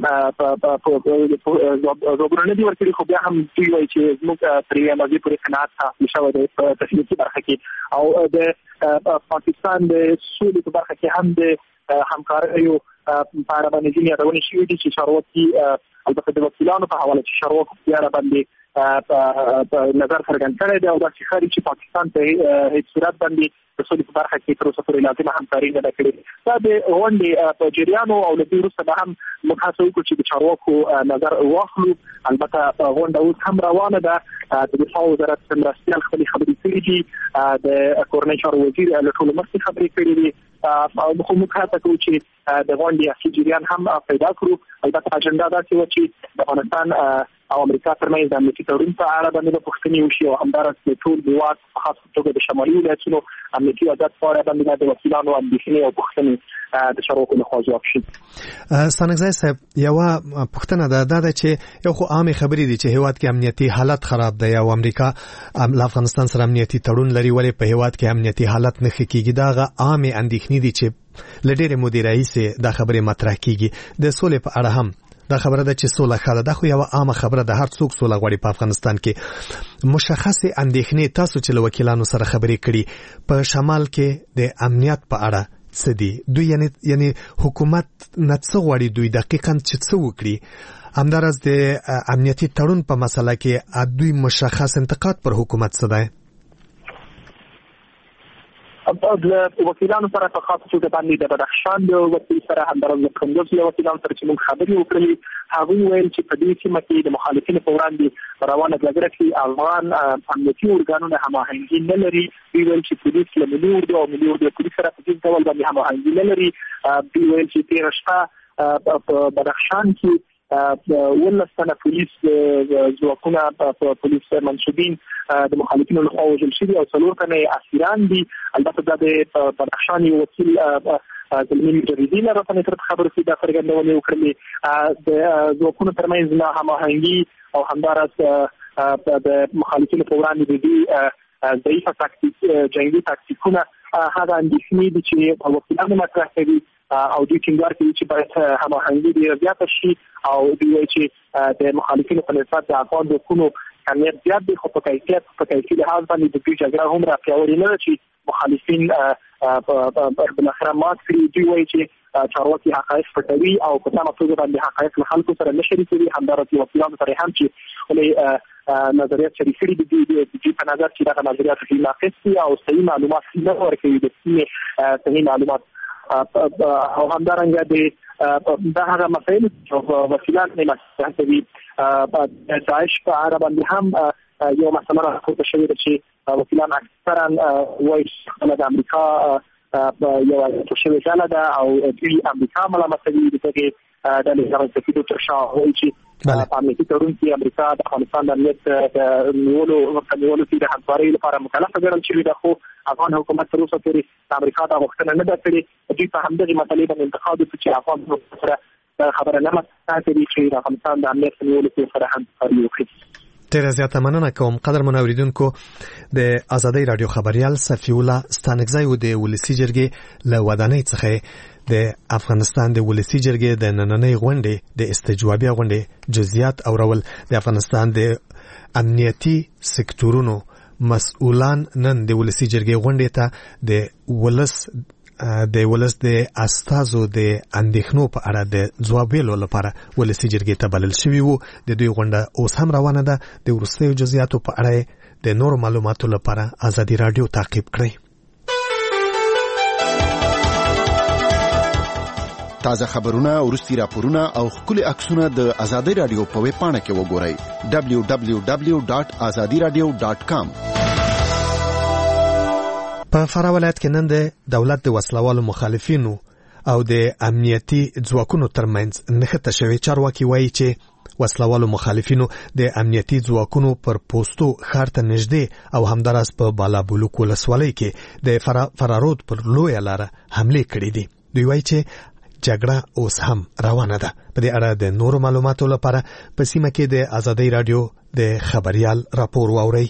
ځوابونه نه دي ورکړي، خو بیا هم دوی وایي چې زموږ تر یوې اندازې پورې قناعت حاصل شوی دی په تخنیکي برخه کې. او د پاکستان د سولې په برخه کې هم د همکاریو په اړه باندې ځینې یادونې شوي دي چې چارواکي البته د وکیلانو په حواله چې چارواکو په اړه باندې نظر څرګند کړی دی او دا چې ښکاري چې پاکستان ته هیڅ صورت باندې د سولې په برخه کې تر اوسه پورې لازمه همکاري نه ده کړې. دا د غونډې په جریان او له دې وروسته به هم موږ هڅه وکړو چې د چارواکو نظر واخلو. البته غونډه اوس هم روانه ده. د دفاع وزارت مرستیال خپلې خبرې کړې دي، د کورنۍ چارو وزیر له ټولو مخکې خبرې کړې دي، خو موږ هڅه کوو چې د غونډې اصلي جریان هم پیدا کړو. البته اجنډا داسې وه چې د افغانستان او امریکا ترمنځ د امنیتي تړون په اړه باندې به پوښتنې وشي او همداراز د ټول هېواد په خاص توګه د شمالي ولایتونو امنیتي وضعیت په اړه باندې د وکیلانو اندېښنې او پوښتنې د چارواکو لخوا ځواب شي. ستانکزی صاحب، یوه پوښتنه ده دا ده چې یو خو عامې خبرې دي چې هېواد کې امنیتي حالت خراب دی او امریکا له افغانستان سره امنیتي تړون لري، ولې په هېواد کې امنیتي حالت نه ښه کېږي؟ دا هغه عامې اندېښنې دي چې له ډېرې مودې راهیسې دا خبرې مطرح کېږي. د سولې په اړه هم دا خبره ده چې سوله ښه ده، دا خو یوه عامه خبره ده، هر څوک سوله غواړي په افغانستان کې. مشخصې اندېښنې تاسو چې له وکیلانو سره خبرې کړي په شمال کې د امنیت په اړه څه دي؟ دوی یعنی یعنی حکومت نه څه غواړي دوی دقیقاً چې څه وکړي؟ همداراز د امنیتي تړون په مسله کې دوی مشخص انتقاد پر حکومت څه دی؟ د وکیلانو سره په خاص توګه باندې د بدخشان د وکیل سره همداراز د کندوز له وکیلانو سره چې موږ خبرې وکړې، هغوی ویل چې په دې سیمه کې د مخالفینو په وړاندې روانه جګړه کې افغان امنیتي ارګانونه هماهنګي نه لري. دوی ویل چې پولیس له ملي اردو او ملي اردو پولیس سره په دې ډول باندې هماهنګي نه لري. دوی ویل چې تېره شپه په بدخشان کې ولس تنه پولیس ځواکونه په پولیس منسوبین د مخالفینو لخوا وژل شوي او څلور تنه اسیران دي. البته دا د بدخشان یو وکیل زلمي مجردي له رسنیو سره خبرې کې دا څرګندونې وکړلې د ځواکونو ترمنځ نه هماهنګي او همداراز د مخالفینو په وړاندې د دې ضعیفه تاکتیک جنګي تاکتیکونه هغه اندېښنې دي چې وکیلانو مطرح کوي او دوی ټینګار کوي چې باید هماهنګي ډېره زیاته شي او دوی وایي چې د مخالفینو په نسبت د افغان ځواکونو کمیت زیات دی، خو په کیفیت په کیفي لحاظ باندې د دوی جګړه هم را پیاوړې نه ده چې مخالفین بالاخره مات کړي. دوی وایي چې چارواکي حقایق پټوي او په سمه توګه باندې حقایق له خلکو سره نه شریکوي. همداراز وکیلانو سره هم چې ولې نظریات شریک کړي دي د دوی په نظر چې دغه نظریات ښه ناقص دي او صحیح معلومات نه ورکوي، د سیمې صحیح معلومات او همدارنګه د دا هغه مسایل چې وکیلان نه مطرح کوي. د داعش په اړه باندې هم یو مسله راپورته شوې ده چې وکیلان اکثرا وایي چې د امریکا یو شوې ډله ده او دوی امریکا ملامتوي د دغې ډلې رامنځته کېدو تر شا. وایي چې په امنیتي تړون کې امریکا د افغانستان د امنیت د نیولو نیولو کې د همکارۍ لپاره مکلفه ګڼل شوې ده، خو افغان حکومت تر اوسه پورې د امریکا دا غوښتنه نه ده کړې. دوی په همدغې مسلې باندې انتقاد وکړي چې افغان حکومت سره خبره نه مطرح کوي چې د افغانستان د امنیت نیولو کې سره همکاري وکړي. ډیره زیاته مننه کوم. قدرمن اوریدونکو، د ازادۍ رادیو خبريال صفی الله ستانکزی و د ولسی جرګې له ودانۍ څخه د افغانستان د ولسی جرګې د نننۍ غونډې د استجوابي غونډې جزئیات اورول. د افغانستان د امنیتي سکتورونو مسؤلان نن د ولسی جرګې غونډې ته د ولس د ولس د استازو د اندېښنو په اړه د ځواب ویلو لپاره ولسی جرګې ته بلل شوي وو. د دوی غونډه اوس هم روانه ده. د وروستیو جزئیاتو په اړه د نورو معلوماتو لپاره ازادي رادیو تعقیب کړئ. تازه خبرونه، وروستي راپورونه او ښکلي عکسونه د آزادۍ رادیو په ویب پاڼه کې وګورئ دبلیو دبلیو دبلیو ډاټ ازادي رادیو ډاټ کام. په فراه ولایت کې نن د دولت د وسلوالو مخالفینو او د امنیتي ځواکونو ترمنځ نښته شوې. چارواکي وایي چې وسلوالو مخالفینو د امنیتي ځواکونو پر پوستو ښار ته نږدې او همداراز په بالابلوک ولسوالۍ کې د فرارود پر لویه لاره حملې کړې دي. دوی وایي چې جګړه اوس هم روانه ده. په دې اړه د نورو معلوماتو لپاره په سیمه کې د آزادۍ رادیو د خبریال راپور واورئ.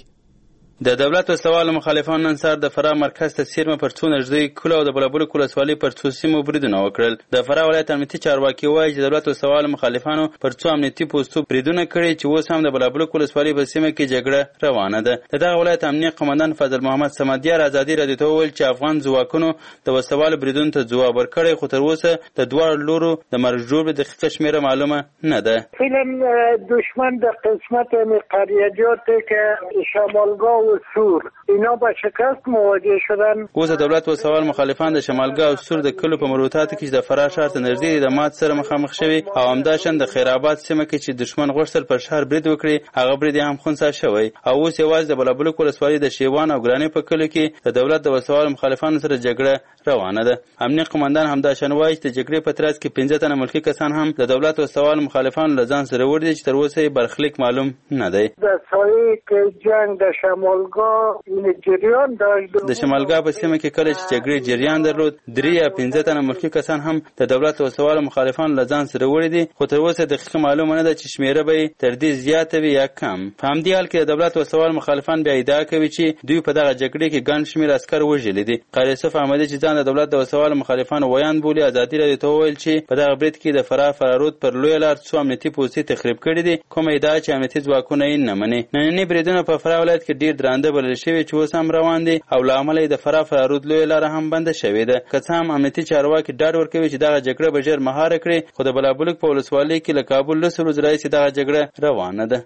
د دولت وسلوالو مخالفانو نن سهار د فراه مرکز ته څیرمه پر څو نږدې کلو او د بالابلوک ولسوالۍ پر څو سیمو بریدونه وکړل. د فراه ولایت امنیتي چارواکي وایي چې د دولت وسلوالو مخالفانو پر څو امنیتي پوستو بریدونه کړي چې اوس هم د بالابلوک ولسوالۍ په سیمه کې جګړه روانه ده. د دغه ولایت امنیه قماندان فضل محمد صمدیار ازادي رادیو ته وویل چې افغان ځواکونو د وسلوالو بریدونو ته ځواب ورکړی، خو تر اوسه د دواړو لورو د مرګ ژوبلې دقیقه شمېره معلومه نه ده. فعلا دشمن در قسمت قریجات که شمالگاه و سور اینا با شکست مواجه شدن. اوس د دولت وسوال مخالفان د شمالګاه او سور د کلو په مربوطاتو کې د فراه ښار ته نږدې د مات سره مخامخ شوي او همداشان د خیرآباد سیمه کې چې دشمن غوښتل پر ښار برید وکړي، هغه برید هم خنثی شوی او اوس یوازې د بالابلوک ولسوالۍ د شیوان او ګرانې په کلو کې د دولت د وسوال مخالفانو سره جګړه روانه ده. امنیه قماندان همداشان وایي چې د جګړې په ترڅ کې پنځه تنه ملکي کسان هم د دولت وسوال مخالفانو له ځان سره وړي چې تر اوسه یې برخلیک معلوم نه دی. د سایه کې جنگ د شمالګاه جریان داشت. د شمالګاه په سیمه کې کله چې جګړې جریان درلود، درې یا پنځه تنه ملکي کسان هم د دولت وسوال مخالفانو له ځان سره وړي دي، خو تر اوسه دقیقه معلومه نه ده چې شمیره به تر دې زیاته وي یا کم. په همدې حال کې د دولت وسوال مخالفان بیا ادعا کوي چې دوی په دغه جګړې کې ګڼ شمېر عسکر وژلي دي. قاری یوسف احمدي چې ځان د دولت د وسوال مخالفانو ویان بولي، ازادي رادیو ته وویل چې په دغه برید کې د فراه فرارود پر لویه لار څو امنیتي پوستې تخریب کړي دي، کومه ادعا چې امنیتي ځواکونه یې نه مني. ننني بریدونه په فراه ولایت کې ډېر درانده بلل شوي چې اوس هم روان دي او له امله د فراه فرارود لویه لاره هم بنده شوې ده. که څه هم امنیتي چارواکي ډاډ ورکوي چې دغه جګړه به ژر مهاره کړي، خو د بالابلوک په ولسوالۍ کې له کابل لسو ورځو راهیسې دغه جګړه روانه ده.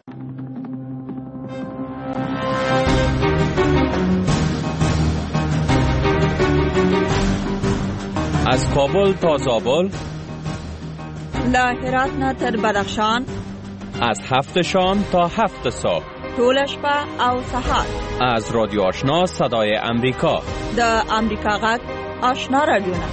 از کابل تا زابل، له هرات نه تر بدخشان، از هفت شام تا هفت صبح، ټول شپه او سهار. از رادیو آشنا صدای امریکا، د امریکا غږ آشنا رادیوونه.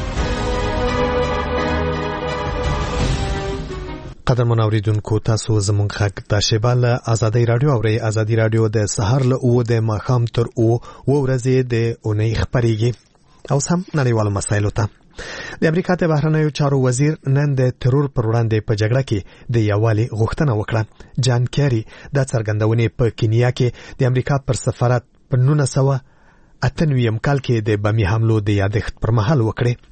قدرمن اوریدونکو، تاسو زموږ غږ د شیبه له ازادۍ رادیو اورئ. ازادۍ رادیو د سهار له اوه د ماښام تر اوه اوه ورځې د اونۍ خپرېږي. اوس هم نړیوالو مسایلو ته. د امریکا د بهرنیو چارو وزیر نن د ترور پر وړاندې په جګړه کې د یووالي غوښتنه وکړه. جان کیری دا څرګندونې په کینیا کې د امریکا پر سفارت په نولس سوه اته نوي کال کې د بمي حملو د یادښت پر مهال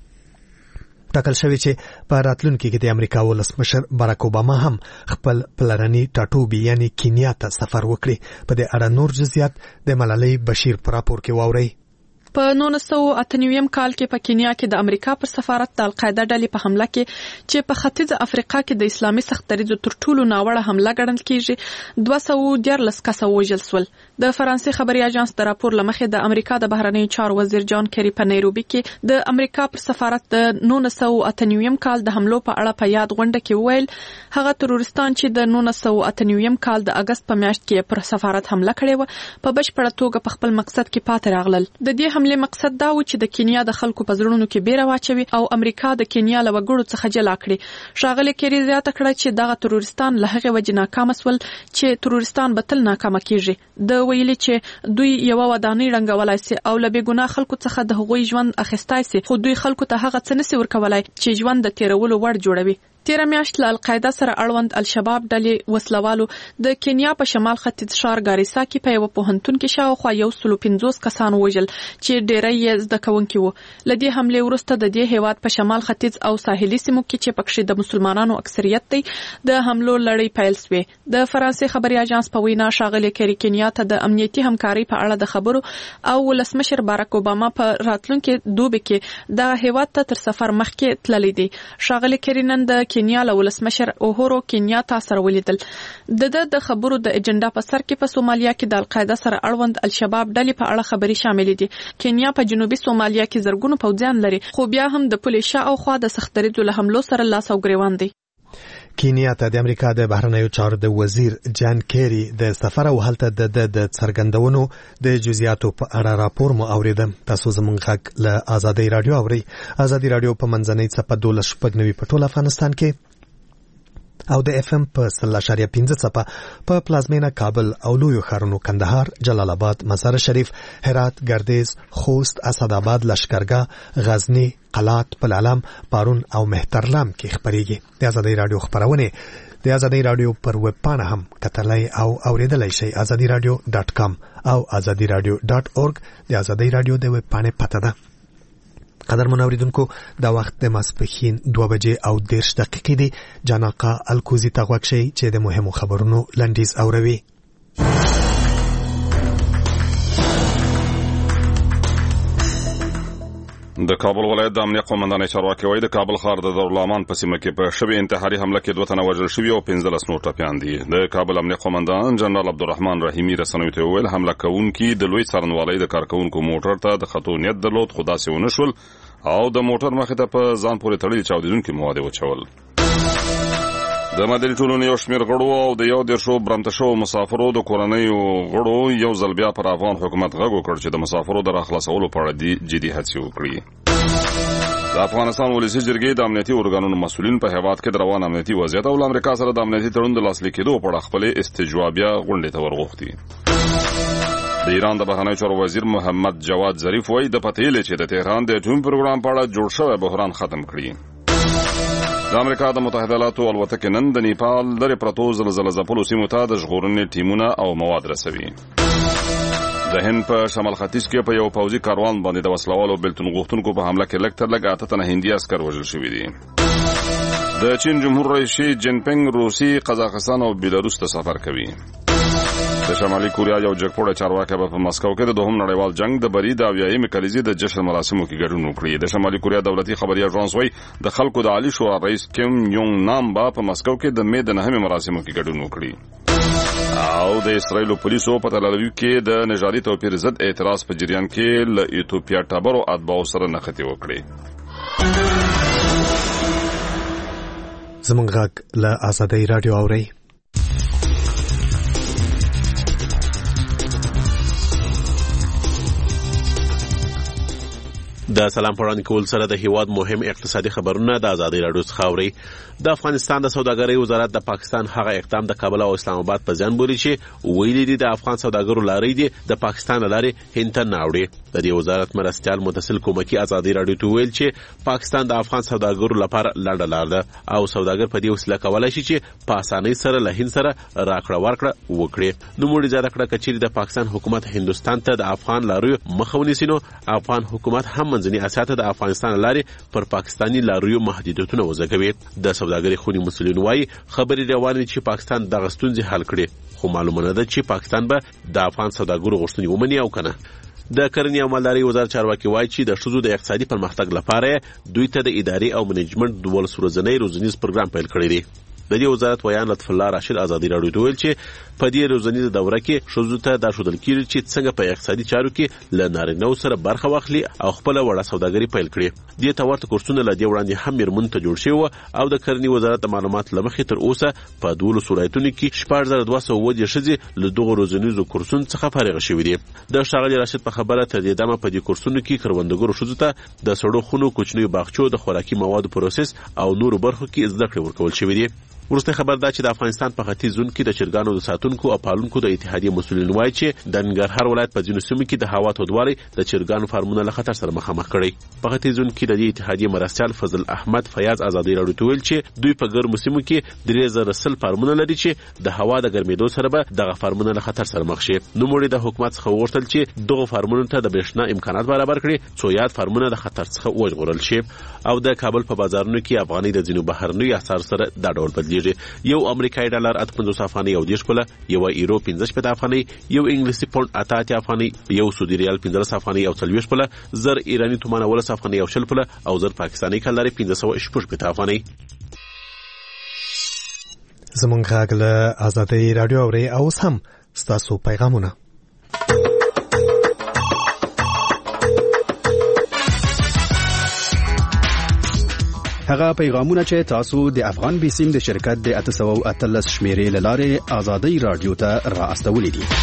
وکړې. ټاکل شوی چې په راتلونکي کې د امریکا ولسمشر باراک اوباما هم خپل پلرني ټاټوبي یعنی کینیا ته سفر وکړي. په دې اړه نور جزئیات د ملالۍ بشیر په راپور کې واورئ. په نولس سوه اته نوي کال کې په کینیا کې د امریکا پر سفارت د القاعده ډلې په حمله کې چې په ختیځ افریقا کې د اسلامي سخت دریځو تر ټولو ناوړه حمله ګڼل کېږي، دوه سوه دیارلس کسه وژل شول. د فرانسې خبري اژانس د راپور له مخې د امریکا د بهرنیو چارو وزیر جان کیری په نیروبي کې د امریکا پر سفارت د نولس سوه اته نوي کال د حملو په اړه په یاد غونډه کې وویل هغه تروریستان چې د نولس سوه اته نوي کال د اگست په میاشت کې پر سفارت حمله کړې و په بشپړه توګه په خپل مقصد کې پاتې راغلل. د دې حمله مقصد دا و چې د کینیا د خلکو په زړونو کې بیره واچوي او امریکا د کینیا له وګړو څخه جلا کړي. ښاغلي کیری زیاته کړه چې دغه تروریستان له هغې وجې ناکامه سول چې تروریستان به تل ناکامه کیږي. د ویلي چې دوی یوه ودانۍ رنګولای سي او له بې ګناه خلکو څخه د هغوی ژوند اخیستی سي، خو دوی خلکو ته هغه څه نسي ورکولای چې ژوند د تیرولو وړ جوړوي. تیره میاشت له القاعده سره اړوند الشباب ډلې وسلوالو د کینیا په شمال ختیځ ښار ګاریسا کې په یوه پوهنتون کې شاوخوا یو سلو پنځوس کسان وژل چې ډیری یې زده کوونکي وو. له دې حملې وروسته د دې هیواد په شمال ختیځ او ساحلي سیمو کې چې پکښې د مسلمانانو اکثریت دی د حملو لړۍ پیل سوې. د فرانسې خبري اژانس په وینا ښاغلي کیری کینیا ته د امنیتي همکارۍ په اړه د خبرو او ولسمشر باراک اوباما په راتلونکي دوبي کې د هیواد ته تر سفر مخکې تللی دی. ښاغلي کیری نن د د کینیا له ولسمشر اوهورو کینیاتا سره ولیدل. د د خبرو د اجنډا په سر کې په سومالیا کې د القاعده سره اړوند الشباب ډلې په اړه خبري شامل دي. کینیا په جنوبي سومالیا کې زرګونو پوځیان لري، خو بیا هم د پولیس شا او خوا د سختریزو له حملو سره لاس او ګریوان دي. کینیا ته د امریکا د بهرنیو چارو د وزیر جان کیری د سفر او هلته د د څرګندونو د جزئیاتو په اړه راپور مو اوریدم. تاسو زموږ غږ له آزادۍ رادیو اورئ. آزادۍ رادیو په منځنۍ څپه دولس شپږ نوي په ټول افغانستان کې او د اف ام په سل اشاریه پنځه څپه په پلازمینه کابل او لویو ښارونو کندهار، جلال آباد، مزار شریف، هرات، گردیز، خوست، اسداباد، لشکرګاه، غزنی، قلات، پلعلم، پارون او مهترلام کې خبريږي. د آزادۍ رادیو خبرونه د آزادۍ رادیو پر ویب پاڼه هم کتلای او اوریدلای شئ. آزادۍ رادیو ډاٹ کام او آزادۍ رادیو ډاٹ اورګ د آزادۍ رادیو د ویب پاڼې پته ده. قدرمن اوریدونکو، دا وخت د ماسپښین دوه بجې او دېرش دقیقې دي. جاناقا الکوزي ته غوږ شئ چې د مهمو خبرونو لنډیز اوروي. د کابل ولایت د امنیت قومندان چارواکي وایي د کابل ښار د دارالامان په سیمه کې په شوې انتحاري حمله کې دوه تنه وژل شوي او پنځلس نور ټپیان دي. د کابل امنیت قومندان جنرال عبدالرحمن رحیمي رسنیو ته وویل حمله کوونکي د لوی څارنوالۍ د کارکوونکو موټر ته د خطو نیت درلود، خو داسې ونه شول او د موټر مخې ته په ځان پورې تړلي چاودېدونکي مواد وچول. د مدني ټولنې یو شمېر غړو او د یو دېرشو برمته شوو مسافرو د کورنیو غړو یو ځل بیا پر افغان حکومت غږ وکړ چې د مسافرو د راخلاصولو په اړه جدي هڅې وکړي. د افغانستان ولسي جرګې د امنیتي ارګانونو مسؤلین په هیواد کې د روان امنیتي وضعیت او امریکا سره د امنیتي تړون د لاسلیک کېدو په اړه خپلې استجوابیه غونډې ته ورغوښتي. د ایران د بهرنیو چارو وزیر محمد جواد ظریف وایي د پتې لري چې د تهران د اټومي پروګرام په اړه جوړ شوی بحران ختم کړي. د امریکا د متحده ایالاتو الوتکې نن د نیپال لرې پرتو زلزله ځپلو سیمو ته د ژغورنې ټیمونه او مواد رسوي. د هند په شمال ختیځ کې په یو پوځي کاروان باندې د وسلوالو بېلتون غوښتونکو په حمله کې لږ تر لږه اته تنه هندي عسکر وژل شوي دي. د چین جمهور رئیس شي جین پینګ روسي، قزاقستان او بیلاروس ته سفر کوي. د شمالي کوریا یو جګپوړی چارواکی به په مسکو کې د دوهم نړیوال جنگ د بري د اویایمې کلیزې د جشن مراسمو کې ګډون وکړي. د شمالي کوریا دولتي خبري اژانس وايي د خلکو د عالی شورا رئیس کیم یونګ نام به په مسکو کې د مې د نهمې مراسمو کې ګډون وکړي. او د اسرایلو پولیسو په تل اویو کې د نژادي توپیر ضد اعتراض په جریان کې له ایتوپیا ټبرو اتباعو سره نښتې وکړي. زموږ غږ له آزادۍ رادیو اورئ. د سلام پړاند کول سره د هیواد مهم اقتصادي خبرونه د آزادۍ رادیو څخه اوري. د افغانستان د سوداګرۍ وزارت د پاکستان هغه اقدام د کابل او اسلام آباد په ځان بولي چې ویلي دي د افغان سوداګرو لارې دي د پاکستان لارې هند ته نه وړي. د دې وزارت مرستيال متصل کومکی آزادۍ رادیو ته ویل چې پاکستان د افغان سوداګرو لپاره لړ لار ده او سوداګر په دې وسیله کولای شي چې په اسانۍ سره له هند سره راکړه ورکړه وکړي. نو موږ زیاته کړه کچې د پاکستان حکومت هندستان ته د افغان لاریو مخاوني سينو افغان حکومت هم منځني اساته د افغانستان لارې پر پاکستاني لاریو محدودیتونه وزګوي. د سوداګرۍ خونی مسولین وايي خبري روانه چې پاکستان د غستونځي حل کړي، خو معلومه نه ده چې پاکستان به د افغان سوداګرو غوښتنې ومني او کنه. د کرنې او مالدارۍ وزارت چارواکي وايي چې د ښځو د اقتصادي پرمختګ لپاره دوی ته د اداري او منیجمنت دولس ورځنی روزنیز پروګرام پیل کړی دی. د دې وزارت ویان لطف الله راشد آزادۍ رادیو ته ویل چې په دې روزنیزه دوره کې ښځو ته دا ښودل کېږي چې څنګه په اقتصادي چارو کې له نارینه‌و سره برخه واخلي او خپل وړه سوداګري پیل کړي. دې ته ورته کورسونه له دې وړاندې هم میرمنو ته جوړ شوي او د کرنې وزارت د معلومات له مخې تر اوسه په دولس ولایتونو کې شپږ زره دوه سوه اووه دېرش ښځې له دغو روزنیزو کورسونو څخه فارغ شوي دي. د ښاغلي راشد په خبره تر دې دمه په دې کورسونو کې کروندګرو ښځو ته د سړو خونو، کوچنیو باغچو، د خوراکي موادو پروسس او نورو برخو کې زده کړې ورکول شوي دي. ورسته خبر دا چې د افغانستان په ختیځ زون کې د چرګانو د ساتونکو او پالونکو د اتحادیې مسؤلین وایي چې د ننګرهار ولایت په ځینو سیمو کې د هوا تودوالی د چرګانو فارمونه له خطر سره مخامخ کړي. په ختیځ زون کې د دې اتحادیې مرستیال فضل احمد فیاض آزادۍ رادیو ته ویل چې دوی په ګرمو سیمو کې درې زره سل فارمونه لري چې د هوا د ګرمېدو سره به دغه فارمونه له خطر سره مخ شي. نوموړي د حکومت څخه وغوښتل چې دغه فارمونو ته د برېښنا امکانات برابر کړي څو یاد فارمونه د خطر څخه وژغورل شي. او د کابل په بازارونو کې افغاني د ځینو بهرنیو اسعارو سره دا ډول بدلیږي. یو امریکایي ډالر اته پنځوس افغانۍ او دېرش پوله، یو ایرو پنځه شپېته افغانۍ، یو انګلیسي پونډ اته اتیا افغانۍ، یو سعودي ریال پنځلس افغانۍ او څلوېښت پوله، زر ایراني تومان اولس افغانۍ او شل پوله او زر پاکستاني کلدارې پنځه سوه شپږ شپېته افغانۍ. زمونږ غږ له آزادۍ رادیو اورئ او اوس هم ستاسو پیغامونه. هغه پیغامونه چې تاسو د افغان بیسیم د شرکت د اته سوه اتلس شمیرې له لارې آزادۍ رادیو ته را استولې دي.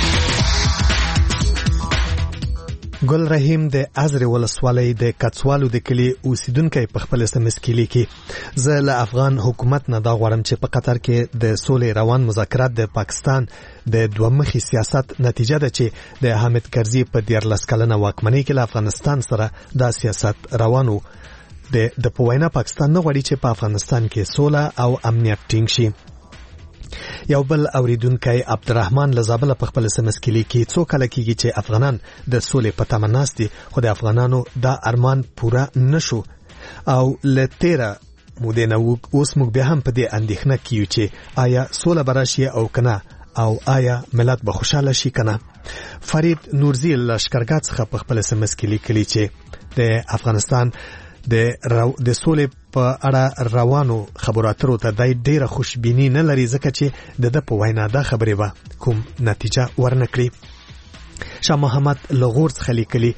ګل رحیم د ازرې ولسوالۍ د کڅوالو د کلي اوسیدونکی په خپل اس ام اس کې لیکي زه له افغان حکومت نه دا غواړم چې په قطر کې د سولې روان مذاکرات د پاکستان د دوه مخي سیاست نتیجه ده چې د حامد کرزي په دیارلس کلنه واکمنۍ کې له افغانستان سره دا سیاست روانو د د پوینا پاکستان نه غواړي چې په افغانستان کې سوله او امنیت ټینګ شي. یو بل اوریدونکی عبدالرحمن لزابل په خپل اس ام اس کې لیکي څو کله کېږي چې افغانان د سولې په تمه ناست دي خو د افغانانو دا ارمان پوره نشو او له تیره مودې نه اوس موږ بیا هم په دې اندېښنه کې یو چې آیا سوله به راشي او کنه او آیا ملت به خوشاله شي کنه. فرید نورزی لشکرګاه څخه په خپل اس ام اس کې لیکلي چې د افغانستان د د سولې په اړه روانو خبرو اترو ته د ډیره خوشبینی نه لري ځکه چې د د په وینا دا خبرې به کوم نتیجه ورنکړي. شاه محمد لغور څخه لیکلي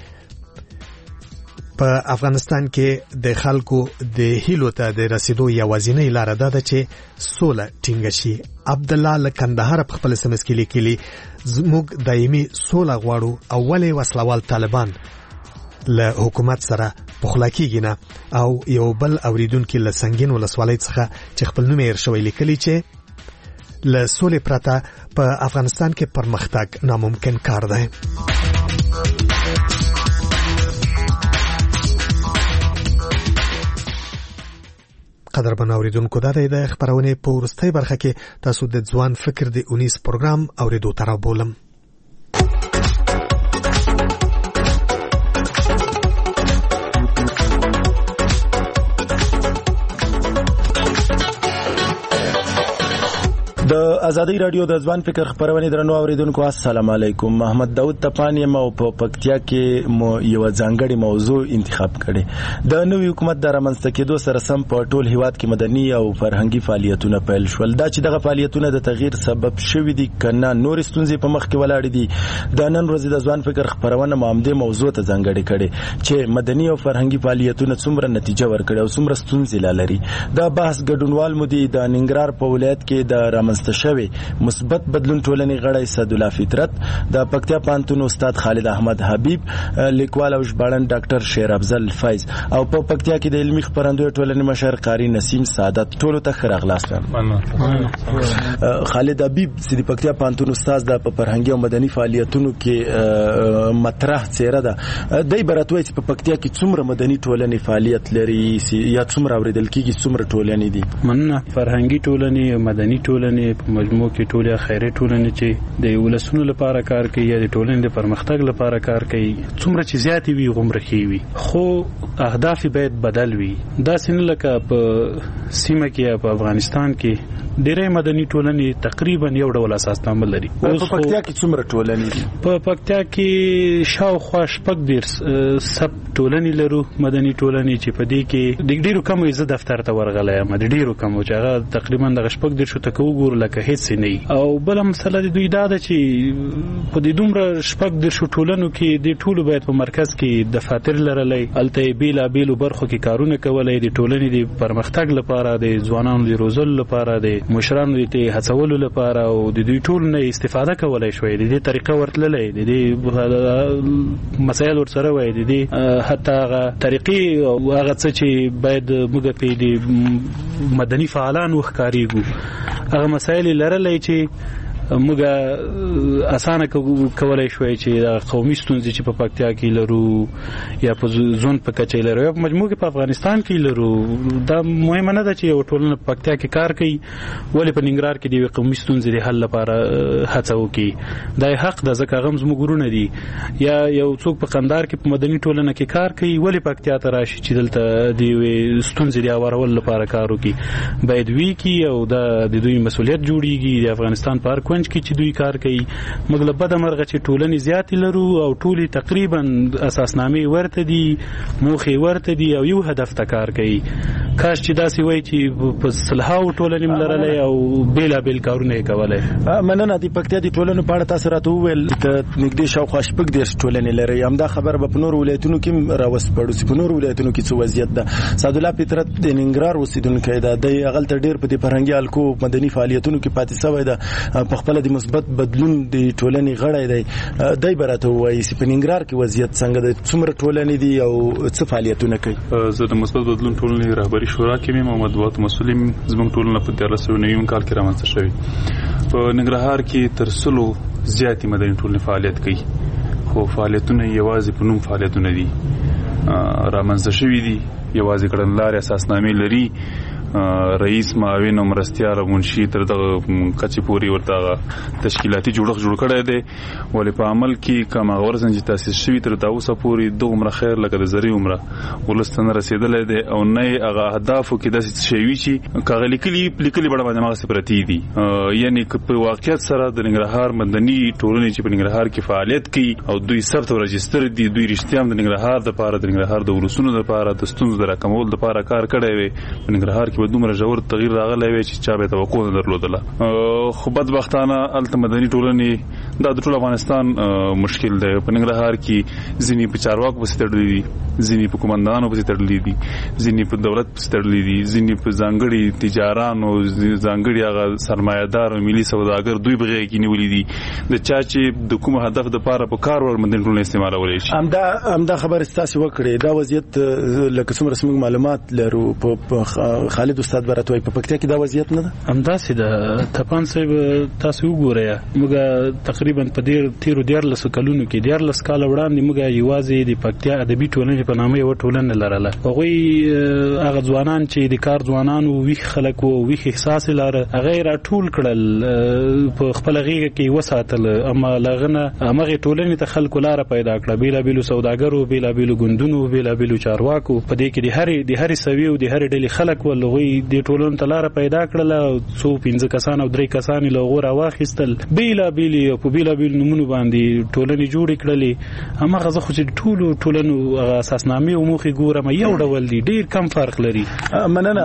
په افغانستان کې د خلکو د هیلو ته د رسیدو یوازینۍ لاره ده چې سوله ټینګه شي. عبد الله له کندهار په خپل اس ام اس کې لیکلي زموږ دایمي سوله غواړو او ولې وسلوال طالبان له حکومت سره پخلا کېږي نه. او یو بل اوریدونکي له سنگین ولسوالۍ څخه چې خپل نوم یې هېر شوی لیکلي چې له سولې پرته په افغانستان کې پرمختګ ناممکن کار دی. قدرمن اوریدونکو دا د خبرونې په وروستۍ برخه کې تاسو د ځوان فکر د اونیس پروګرام اوریدو ته رابولم. د ازادي رادیو د ځوان فکر خبرونه درنو اوریدونکو السلام علیکم. محمد داود تپانی مو په پکتیا کې مو یو ځانګړی موضوع انتخاب کړي. د نوې حکومت د رامنځته کېدو سره سم په ټول هیواد کې مدني او فرهنګي فعالیتونه پیل شول. دا چې دغه فعالیتونه د تغییر سبب شوي دي کنه نور ستونزې په مخ کې ولاړې دي. د نن ورځې د ځوان فکر خبرونه مامده موضوع ته ځانګړی کړي چې مدني او فرهنګي فعالیتونه څومره نتیجه ورکړي او څومره ستونزې لري. دا بحث ګډونوال مو دي د ننګرهار په ولایت کې د رامنځته شوی مثبت بدلون ټولنې غړی صد الله فطرت، د پکتیا پانتون استاد خالد احمد حبیب، لیکوال او ژباړن ډاکټر شیر افضل فیض او په پکتیا کې د علمي خبرندوی ټولنې مشر قاری نسیم سعادت ټولو ته ښه راغلاست. خالد حبیب چې د پکتیا پانتون استاد د فرهنګي او مدني فعالیتونو کې مطرح څیره ده، دای براتوي چې په پکتیا کې څومره مدني ټولنې فعالیت لري یا څومره اوریدل کېږي څومره ټولنې دي؟ مننه. فرهنګي ټولنې، مدني ټولنې په مجموع کې ټولې خیري ټولنې چې د ولسونو لپاره کار کوي یا د ټولنې د پرمختګ لپاره کار کوي، څومره چې زیاتې وي غومره ښې وي، خو اهداف باید بدل وي. دا څنګه لکه په سیمه کې یا په افغانستان کې ډېرې مدني ټولنې تقریبا یو ډول اساسنامه لري. په پکتیا کې څومره ټولنې دي؟ په پکتیا کې شاوخوا شپږ ډېر سب ټولنې لرو مدني ټولنې چې په دې کې د ډېرو کمو زه دفتر ته ورغلی یم، د ډېرو کمو چې هغه تقریبا دغه شپږ ډېر شو ته که وګورو لکه هېڅ نه. او بله مسله د دوی دا ده چې په دې دومره شپږ ډېر شو ټولنو کې د ټولو باید په مرکز کې دفاتر لرلی، هلته یې بېلابېلو برخو کې کارونه کولی د ټولنې د پرمختګ لپاره، د ځوانانو د روزلو لپاره، د مشرانو د هڅولو لپاره او د دوی ټول نه استفاده کولی شوی، د دې طریقه ورتللی، د دې مسایل ورسره وای، د دې حتی هغه طریقې او هغه څه چې باید موږ پرې د مدني فعالان وښکارېږو هغه مسایل لرلی چې موږ اسانه کولای شوی چې قومي ستونزې چې په پکتیا کې لرو یا په زون په کچې لرو یا په مجموع کې په افغانستان کې لرو، دا مهمه نه ده چې یو ټولنه په پکتیا کې کار کوي ولې په ننګرهار کې د قومي ستونزې د حل لپاره هڅه وکړي. دا حق ده ځکه هغه زموږ ورونه دي. یا یو څوک په قندهار کې په مدني ټولنه کې کار کوي ولې پکتیا ته راشي چې دلته د ستونزې د هوارولو لپاره کار وکړي؟ باید وی کې او دا د دوی مسؤلیت جوړیږي. د افغانستان په هر کونج کې چې دوی کار کوي موږ له بده مرغه چې ټولنې زیاتې لرو او ټولې تقریبا اساسنامې ورته دي، موخې ورته دي او یو هدف ته کار کوي. کاش چې داسې وای چې په صلحاو ټولنې ملرلې او بیلا بیل کارونه یې کولای. مننه. د پکتیا د ټولنو په اړه تاسو راته وویل چې نږدې شاوخوا شپږ دېرش ټولنې لري. همدا خبر به په نورو ولایتونو کې راوسپړو چې په نورو ولایتونو کې څه وضعیت ده. سعدالله فطرت د ننګرهار اوسیدونکی ده. د هغلته ډېر په دې فرهنګي حلقو مدني فعالیتونو کې پاتې شوی ده، په خپله د مثبت بدلون د ټولنې غړی دی. دی به راته ووایي چې په ننګرهار کې وضعیت څنګه ده، څومره ټولنې دي او څه فعالیتونه کوي؟ زه د مثبت بدلون ټولنې رهبري شورا کې یم او مطبوعاتو مسؤل یم. زموږ ټولنه په دیارلس سوه نوي کال کې رامنځته شوې. په ننګرهار کې تر سلو زیاتې مدني ټولنې فعالیت کوي، خو فعالیتونه یوازې په نوم فعالیتونه دي. رامنځته شوي دي، یوازې کړنلارې اساسنامې لري، رئیس معاون او مرستیال او منشي تر دغه کچې پورې ورته تشکیلاتي جوړښت جوړ کړی دی. ولې په عمل کې کوم هغه ورځ چې تاسیس شوي تر اوسه پورې دغه عمره خیر لکه د زرې عمره ولس ته نه رسېدلی دی او نه یې هغه اهدافو کې داسې څه شی وي چې که هغه لیکلي لیکلي بڼه باندې هماغسې پرتې دي. یعنې که په واقعیت سره د ننګرهار مدني ټولنې چې په ننګرهار کې فعالیت کوي او دوی ثبت او رجستر دي، دوی رښتیا هم د ننګرهار دپاره د ننګرهار د ولسونو دپاره د ستونزو د راکمولو دپاره کار کړی وی، په ننګرهار کې به دومره ژور تغییر راغلی وی چې چا به توقع نه درلودله. خو بدبختانه هلته مدني ټولنې دا د ټول افغانستان مشکل دی. په ننګرهار کې ځینې په چارواکو پسې تړلي دي، ځینې په قومندانانو پسې تړلي دي، ځینې په دولت پسې تړلي دي، ځینې په ځانګړي تجارانو، ځانګړي هغه سرمایه‌دار او ملي سوداګر دوی په غېږ کې نیولي دي د چا چې د کوم هدف دپاره په کار ور مدني ټولنې استعمالولی شي. همدا همدا خبرې ستاسې وکړې. دا وضعیت لکه څومره موږ معلومات لرو په خالد استاد برات وایي په پکتیا کې دا وضعیت نه ده. همداسې ده. تپان صاحب تاسو وګورئ، موږ تقریبا په ډېر تیرو دیارلسو کلونو کې دیارلس کاله وړاندې موږ یوازې د پکتیا ادبي ټولنې په نامه یوه ټولنه لرله. هغوی هغه ځوانان چې د کار ځوانان وو، ویښ خلک وو، ویښ احساس یې لاره، هغه یې راټول کړل، په خپله غېږه کې یې وساتل. اما له هغه نه همغې ټولنې ته خلکو لاره پیدا کړه، بېلابېلو سوداګرو، بېلابېلو ګوندونو، بېلابېلو چارواکو، په دې کې د هرې د هرې سویې او د هرې ډلې خلک ول. هغوی دې ټولنو ته لاره پیدا کړله. څو پنځه کسان او درې کسان یې له هغو راواخیستل، بېلابېلې او په بېلابېلو نومونو باندې ټولنې جوړې کړلې. هماغه زه خو چې ټولو ټولنو هغه اساسنامې او موخې ګورم یو ډول دي، ډېر کم فرق لري. مننه.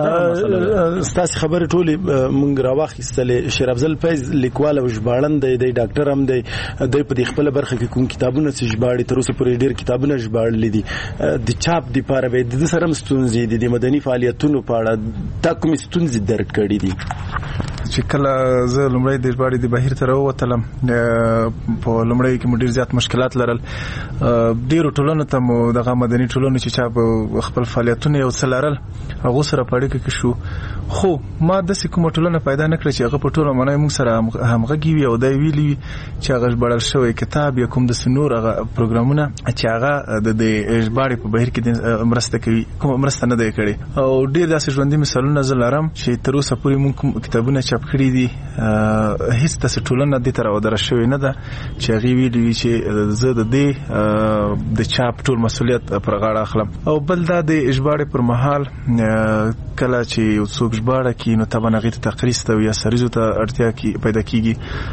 ستاسې خبرې ټولې موږ راواخیستلې. شیر افضل فیض لیکوال او ژباړن دی، دی ډاکټر هم دی. دی په دې خپله برخه کې کوم کتابونه چې ژباړي، تر اوسه پورې ډېر کتابونه ژباړلي دي. د چاپ دپاره به یې د ده سره هم ستونزې دي، د مدني فعالیتونو په اړه تا کومې ستونزې درک کړي دي؟ چې کله زه لومړی د ژباړې د بهیر ته راووتلم، په لومړی کې مو ډېر زیات مشکلات لرل. ډېرو ټولنو ته مو دغه مدني ټولنو چې چا به خپل فعالیتونه یو څه لرل هغو سره په اړیکه کې شو. خو ما داسې کومه ټولنه پیدا نه کړه چې هغه په ټوله معنی موږ سره همغږي وي او دا یې ویلي وي چې هغه ژباړل شوی کتاب یا کوم داسې نور هغه پروګرامونه چې هغه د دې ژباړې په بهیر کې مرسته کوي، کومه مرسته نه دی کړې. او ډېر داسې ژوندي مثالونه زه لرم چې تر اوسه پورې موږ کوم کتابونه چاپ کړي دي، هیڅ داسې ټولنه دې ته راودره شوې نه ده چې هغې ویلي وي چې زه د دې د چاپ ټول مسؤلیت پر غاړه اخلم. او بل دا د ژباړې پر مهال کله چې یو څوک ژباړه کوي نو طبعا هغې ته تقریض ته یا سریزو ته اړتیا پیدا کېږي.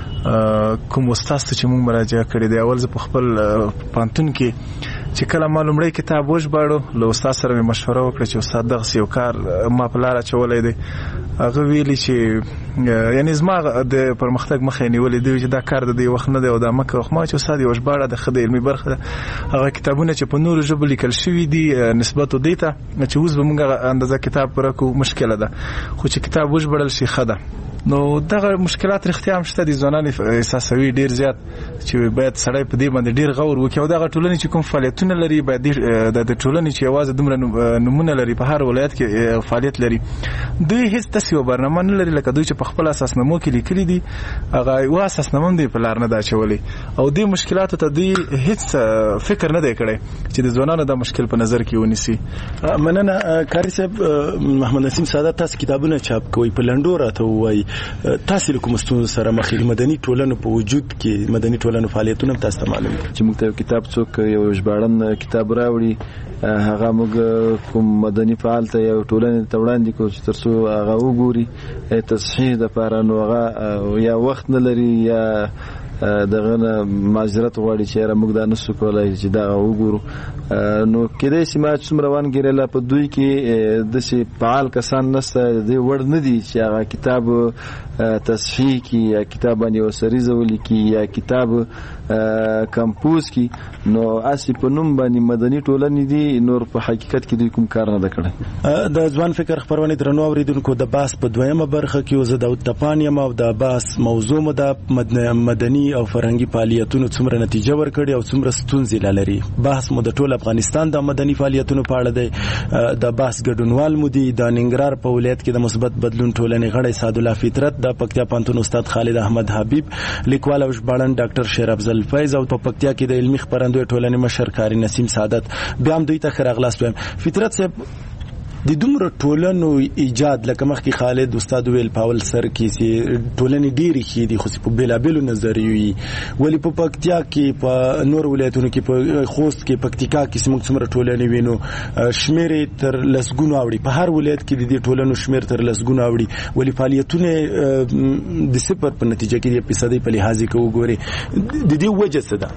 کوم استاد ته چې موږ مراجعه کړې دی، اول زه په خپل پوهنتون کې چې کله ما لومړی کتاب وژباړو له استاد سره مې مشوره وکړه چې استاد دغسې یو کار ما په لاره اچولی دی. هغه ویلي چې یعنې زما د پرمختګ مخه یې نیولې دی چې دا کار د دې وخت نه دی او دا مه کوه. ما چې استاد یو ژباړه د ښه د علمي برخه ده، هغه کتابونه چې په نورو ژبو لیکل شوي دي نسبت و دې ته چې اوس به موږ اندازه کتاب پوره کړو مشکله ده، خو چې کتاب وژباړل شي ښه ده. نو دغه مشکلات رښتیا هم شته دي، ځوانان احساسوي ډېر زیات چې باید سړی په دې باندې ډېر غور وکړي. او دغه ټولنې چې کوم فعالیتونه لري باید د ټولنې چې یوازې دومره نومونه لري په هر ولایت کې فعالیت لري، دوی هیڅ داسې یو برنامه نه لري لکه دوی چې په خپل اساسنامو کې لیکلي دي. هغه یو اساسنامه هم دوی په لار نه ده اچولی او دې مشکلاتو ته دوی هیڅ فکر نه دی کړی چې د ځوانانو دا مشکل په نظر کې ونیسي. مننه. کاري صاحب، محمد نسیم سعادت، تاسو کتابونه چاپ کوئ، په لنډو راته ووایئ تاسو له کوم ستونزو سره مخ یې؟ مدني ټولنو په وجود کې مدني ټولنو فعالیتونه تاسو ته معلوم دي چې موږ ته کتاب څوک یو ژباړن کتاب راوړي، هغه موږ کوم مدني فعال ته یو ټولنې ته وړاندې کوو چې تر څو هغه وګوري تصحیح دپاره، نو هغه یا وخت نه لري یا دغه معذرت غواړي چې را موږ دا نسو کولای چې دا وګورو. نو کله چې ما څومره روان ګرلا په دوی کې د سي فعال کسان نسته دی ور نه دي چې هغه کتاب تصحیح کی یا کتاب باندې وسریزه ولیکي یا کتاب کمپوز کی. نو اسی په نوم باندې مدني ټولنې دي نور په حقیقت کې دوی کوم کار نه کړی. د ځوان فکر خبرونه درنو اوریدونکو د باس په دویمه برخه کې وزه د تپانیم او د باس موضوع مو د مدني او فرهنګي فعالیتونو څومره نتیجه ورکړي او څومره ستونزې لري. بحث مو د ټول افغانستان د مدني فعالیتونو په اړه دی. د باس ګډونوال مو دي د ننګرهار په ولایت کې د مثبت بدلون ټولنې غړی سعد الله فطرت، د پکتیا پوهنتون استاد خالد احمد حبیب، لیکوال او ژباړن ډاکټر شیر افضل فیض او په پکتیا کې د علمي خبرندوی ټولنې مشر کاری نسیم سعادت. بیا هم دوی ته ښه راغلاست وایم. فطرت صاحب، د دومره ټولنو ایجاد لکه مخکې خالد استاد ویل پاول سر کې چې ټولنې ډېرې ښې دي خو په بېلابېلو نظریو وي، ولې په پکتیا کې په نور ولایتونو کې په خوست کې پکتیکا کې موږ څومره ټولنې وینو شمېر تر لسګونو اوړي، په هر ولایت کې د دې ټولنو شمېر تر لسګونو اوړي، ولې فعالیتونه د صفر په نتیجه کې د فیصدۍ په لحاظ کې وګوري. د دې وجه څه ده؟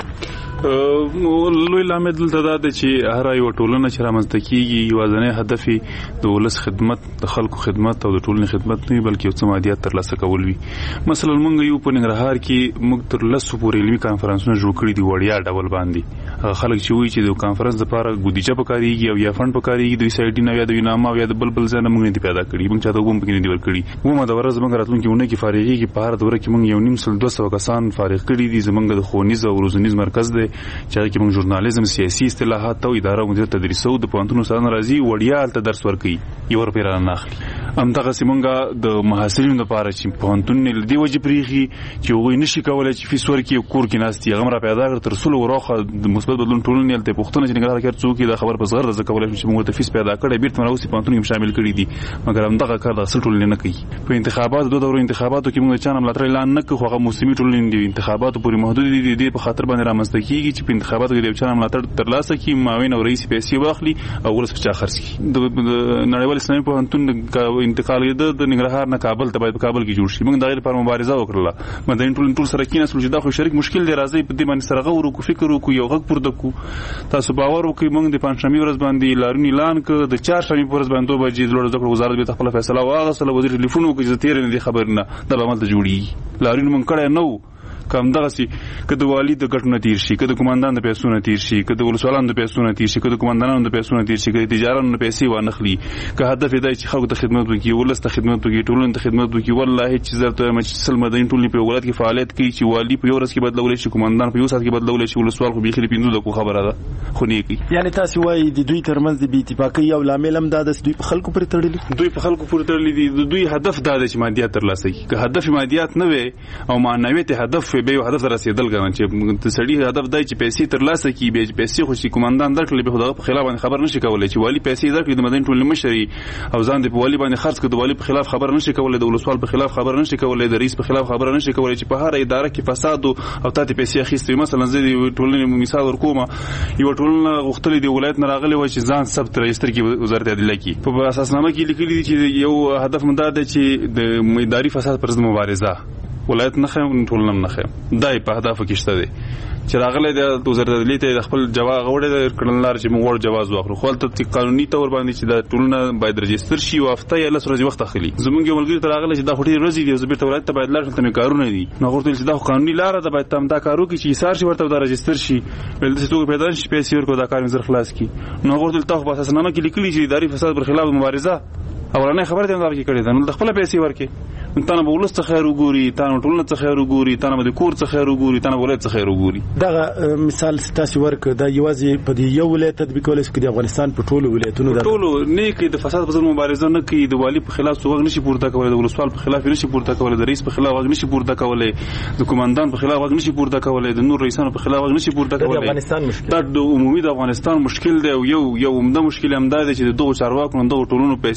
لوی لامل دلته دا دی چې هر یو ټولنه چې رامنځته کېږي یوازینی هدف یې د ولس خدمت، د خلکو خدمت او د ټولنې خدمت نه وي بلکې یو څه مادیات ترلاسه کول وي. مثلا موږ یو په ننګرهار کې موږ تر لسو پورې علمي کانفرنسونه جوړ کړي دي وړیا ډول باندې. هغه خلک چې وایي چې د کانفرنس لپاره بودیجه پکارېږي او یا فنډ پکارېږي دوی سایډ نه یا د وینامه او یا د بل بل ځای نه موږ نه پیدا کړي، موږ چاته وګم پکې نه دی ورکړي. ومه د ورځ موږ راتلونکي ونه کې فارغېږي په هر دوره کې موږ یو نیم سل دوه سوه کسان فارغ کړي دي. زموږ د ښوونیز او روزنیز مرکز دی چې هغه کې موږ ژورنالیزم، سیاسي اصطلاحات او اداره مدیریت تدریسو د پوهنتون استادان راځي وړیا هلته درس ورکوي، یو روپۍ رانه اخلي. همدغسې موږ د محصلینو لپاره چې پوهنتونونه له دې وجې پرېښي چې هغوی نشي کولی چې فیس ورکړي او کور کې ناست دي، هغه هم راپیدا کړه. تر سلو وراخه د مثبت بدلون ټولنې هلته یې پوښتنه چې ننګرهار کې هر څوک دا خبر په زغرده زه کولی شم چې موږ ورته فیس پیدا کړی بېرته راوستي پوهنتون کې شامل کړي دي، مګر همدغه کار د اصل ټولنې نه کوي. په انتخاباتو دوه دورو انتخاباتو کې موږ د چا نه ملاتړ اعلان نه کړو، خو هغه موسمي ټولنې دي انتخاباتو پورې محدود دي. د دې په خاطر باندې رامنځته کېږي چې په انتخاباتو کې د یو چا نه ملاتړ ترلاسه کړي، معاون او رئیس پیسې واخلي او ولس په چا خرڅ کړي. د نړیوال اسلامي پوهنتون انتقال د ننګرهار نه کابل ته باید په کابل کې جوړ شي. موږ د هغې لپاره مبارزه وکړله. مدني ټولنې ټول سره کېناستلو چې دا خو شریک مشکل دی، راځئ په دې باندې سره غور وکړو، فکر وکړو، یو غږ پورته کړو. تاسو باور وکړئ موږ د پنجشنبې ورځ باندې لاریون اعلان کړ، د چهارشنبې په ورځ باندې دوه بجې د لوړو زده کړو وزارت بېرته خپله فیصله واخیستله. وزیر ټلیفون وکړي چې زه تېره نه دې خبر نه دا به هملته جوړېږي. لاریون موږ کړی نه و. که همدغسې که د والي د ګټو نه تېر شي، که د قمندان د پیسو نه تېر شي، که د ولسوالانو د پیسو نه تېر شي، که د قمندانانو د پیسو نه تېر شي، که د تجارانو نه پیسې وانخلي، که هدف یې دی چې خلکو ته خدمت وکړي، ولس ته خدمت وکړي، ټولنې ته خدمت وکړي، والله چې زه درته وایم چې سل مدني ټولنې په یو ولایت کې فعالیت کوي چې والي په یو ورځ کې بدلولی شي، قمندان په یو ساعت کې بدلولی شي، ولسوال خو بیخي د پنځو دقیقو خبره ده خو نه یې کوي. یعنې تاسې وایي د دوی ترمنځ د بې اتفاقۍ یو لامل هم دا ده چې دوی په خلکو پورې تړلي دوی په خلکو پورې تړلي دي. د دوی هدف دا دی چې مادیات ترلاسه کړي. که هدف مادیات نه وي او معنویت هدف وي بیا یو هدف ته رسېدل ګران چې د سړي هدف دی چې پیسې ترلاسه کړي، بیا پیسې خو چې قمندان درکړي به خو په خلاف باندې خبر نشي کولی چې والي پیسې درکړي د مدني ټولنې مشري او ځان دې په والي باندې خرڅ کړي، د والي په خلاف خبر نشي کولی، د ولسوال په خلاف خبر نشي کولی، د رئیس په خلاف خبر نشي کولی چې په هر اداره کې فساد او تاسو پیسې اخیستې. مثلا زه د ټولنې مثال ورکوم، یو ټولنه غوښتلې دی ولایت نه راغلی وای چې ځان ثبت رجستر کې وزارت عدلیه کې په اساسنامه کې لیکلي دي چې یو هدف مدا دی چې د اداري فساد پر ضد مبارزه. ولایت نه خیم ټولنه نه خیم دای په هدف کې شته دی چې راغلی د وزارت عدلیه ته خپل جواز غوړې د کړنلار چې موږ ور جواز واخلو، خو ته قانوني تور باندې چې د ټولنه باید رجستر شي او هفته یا لس ورځې وخت اخلي. زمونږ یو ملګری ته راغلی چې دا خوري ورځې دی زه بیرته ولایت ته باید لاړ شم، ته مې کارونه دي. نو ورته چې دا قانوني لار ده باید تم دا کارو کې چې ایثار شي ورته دا رجستر شي، بل د څه پیدا شي پیسې ورکو دا کار زر خلاص کی. نو ورته ته په اساسنامه کې لیکلي چې اداري فساد پر خلاف مبارزه اولنې خبره دې دا کې کړې ده. نو د خپل پیسې ورکې تانه به ولس څه خیر وګوري، تانه ټولنه څه خیر وګوري، تانه د کور څه خیر وګوري، تانه ولایت څه خیر وګوري. دغه مثال ستاسو ورک دا یوازې په دې یو ولایت تطبیق کولای شي د افغانستان په ټولو ولایتونو د ټولو نه کې د فساد په ضد مبارزه نه کوي، د والی په خلاف څوک نشي پورته کولای، د ولسوال په خلاف نشي پورته کولای، د رئیس په خلاف نشي پورته کولای، د قومندان په خلاف نشي پورته کولای، د نور رئیسانو په خلاف نشي پورته کولای. د افغانستان مشکل دا د عمومي د افغانستان مشکل دی او یو یو عمده مشکل هم دا دی چې د دوه چارواکو د ټولونو پیسې غستې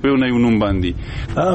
په یو نه یو نوم باندې.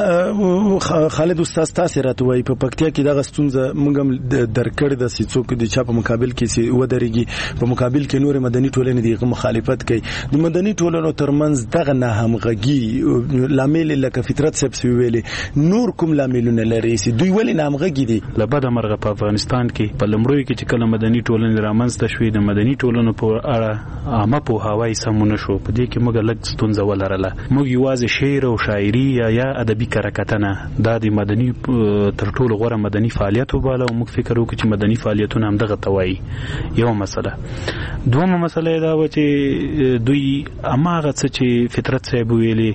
مننه خالد استاد، تاسو راته وایي په پکتیا کې دغه ستونزه موږ هم درکړې ده چې څوک د چا په مقابل کې سي ودرېږي، په مقابل کې نور مدني ټولنې دغه مخالفت کوي. د مدني ټولنو ترمنځ دغه نه همغږي لامل لکه فطرت صاحب سی ویلې، نور کوم لاملونه لري چې دوی ولې نه همغږي دي؟ لبد مرغه په افغانستان کې په لمړیو کې چې کله مدني ټولنې رامنځته شوې، د مدني ټولنو په اړه عامه پوهاوی سمونه شو. په دې کې موږ لږ ستونزه ولرله. موږ یوازې شعر او شاعري یا یا ادبي کرکټنه دا د مدني تر ټولو غوره مدني فعالیت وباله او موږ فکر وکړو چې مدني فعالیتونه هم دغه توایي. یو مسله. دومره مسله دا و چې دوی اماغه څه چې فطرت صاحب ویلي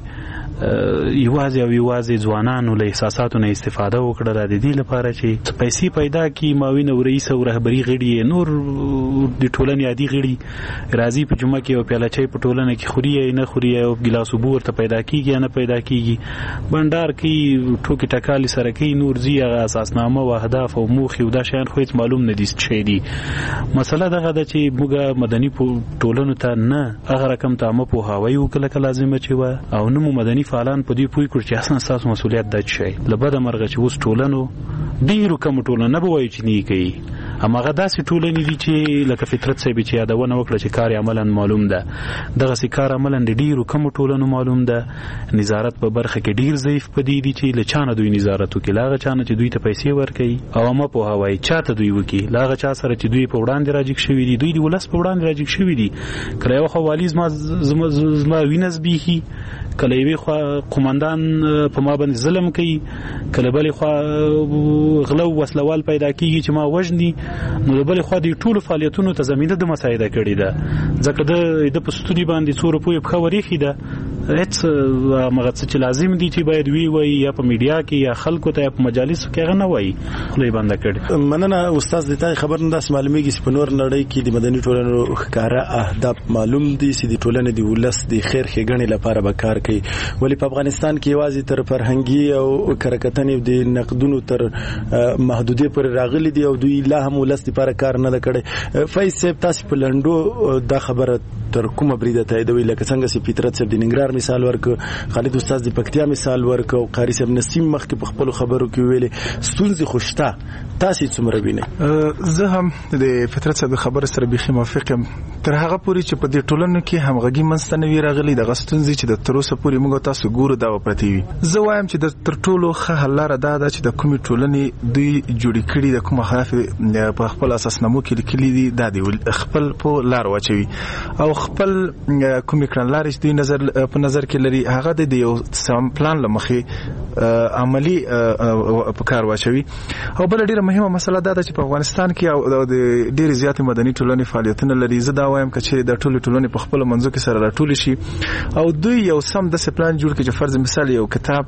یوازې او یوازې ځوانانو له احساساتو نه استفاده وکړه د دې لپاره چې پیسې پیدا کړي. معاون او رئیس او رهبری غړي نور د ټولنې عادي غړي راځي په جمعه کې او پیاله چای په ټولنه کې خوري نه خوري او ګلاس اوبه ورته پیدا کیږي نه پیدا کیږي، بندر کې ټوکی ټکالي سره کوي، نور زی اساسنامه او اهداف او موخي او دا شیان خو هیڅ معلوم نه دي چې دي. مسله دغه ده چې موږ مدني ټولنو ته نه هغه رقم ته مو په هواي وکړه لازمه چې و او نو مدني فعالان په دې پوي کړ چې اصلا تاسو مسولیت د شي لبد مرغه چې وس ټولنو ډیرو کوم ټولنه نه بوي چې نه کوي. اماغه داسې ټولنې دي چې لکه فطرت صاحب چې یادونه وکړه چې کار عملاً معلوم ده، دغه سي کار عملاً ډیرو کوم ټولنو معلوم ده. نظارت په برخه کې ډیر ضعیف پدې دي چې لچانه دوی نظارت وکړي، لاغه چانه چې دوی ته پیسې ورکړي او ما په هواي چاته دوی وکړي، لاغه چا سره چې دوی په وړاندې راځي شوی دي، دوی د ولس په وړاندې راځي شوی دي. کله یو خوالیز ما زما وینس بیخي، کله یوې خوا قومندان په ما باندې ظلم کوي، کله بلې خوا غلو وسلوال پیدا کیږي چې ما وژني، نو د بلې خوا د ټولو فعالیتونو ته زمینه د مساعده کړې ده. ځکه د د پستونی باندې څو روپیو په خوريخي ده، هیڅ مغه څه چې لازم دي چې باید وی وي یا په میډیا کې یا خلکو ته په مجالسو کې غنه وي خلې بنده کړي. مننه استاد، د تاسو خبر نه داس معلومیږي چې په نور نړۍ کې د مدني ټولنو ښکارا اهداف معلوم دي چې د ټولنې د ولس د خیر ښېګڼې لپاره به کار کوي، ولی په افغانستان کې یوازې تر فرهنګي او کرکټنې د نقدونو تر محدودې پر راغلي دي او دوی لا هم ولس لپاره کار نه کړي. فیض صاحب، تاسو په لندو دا خبره تر کومه بریده تاییدوي؟ لکه څنګه چې فطرت صاحب د ننګرهار مثال ورک، خالد استاد د پکتیا مثال ورک او قاری صاحب نسیم مخکې په خپل خبرو کې ویلي ستونزې خوشته، تاسو څومره وینئ؟ زه هم د فطرت صاحب خبره سره بيخي موافق یم. تر هغه پورې چې په دې ټولنو کې همغږي منځته نه وي راغلي، د غستونځي چې د تر اوسه پورې موږ تاسو ګورو دا پرتی وي. زه وایم چې د تر ټولو ښه حل لاره دا ده چې د کومې ټولنې دوی جوړې کړي، د کومه هدف په خپل اساسنامو کې لیکلي دي، دا دی خپل په لار واچوي او خپل کومې کړنلارې چې دوی نظر په نظر کې لري هغه د یو سم پلان لمخې عملی په کار واچوي. او بل ډیره مهمه مسله دا ده چې په افغانستان کې او د ډیره زیات مدني ټولنې فعالیتونه لري. زه دا وایم چې د ټولو ټولنې په خپل منځو کې سره راټول شي او دوی یو سم د پلان جوړ کړي چې فرض مثال یو کتاب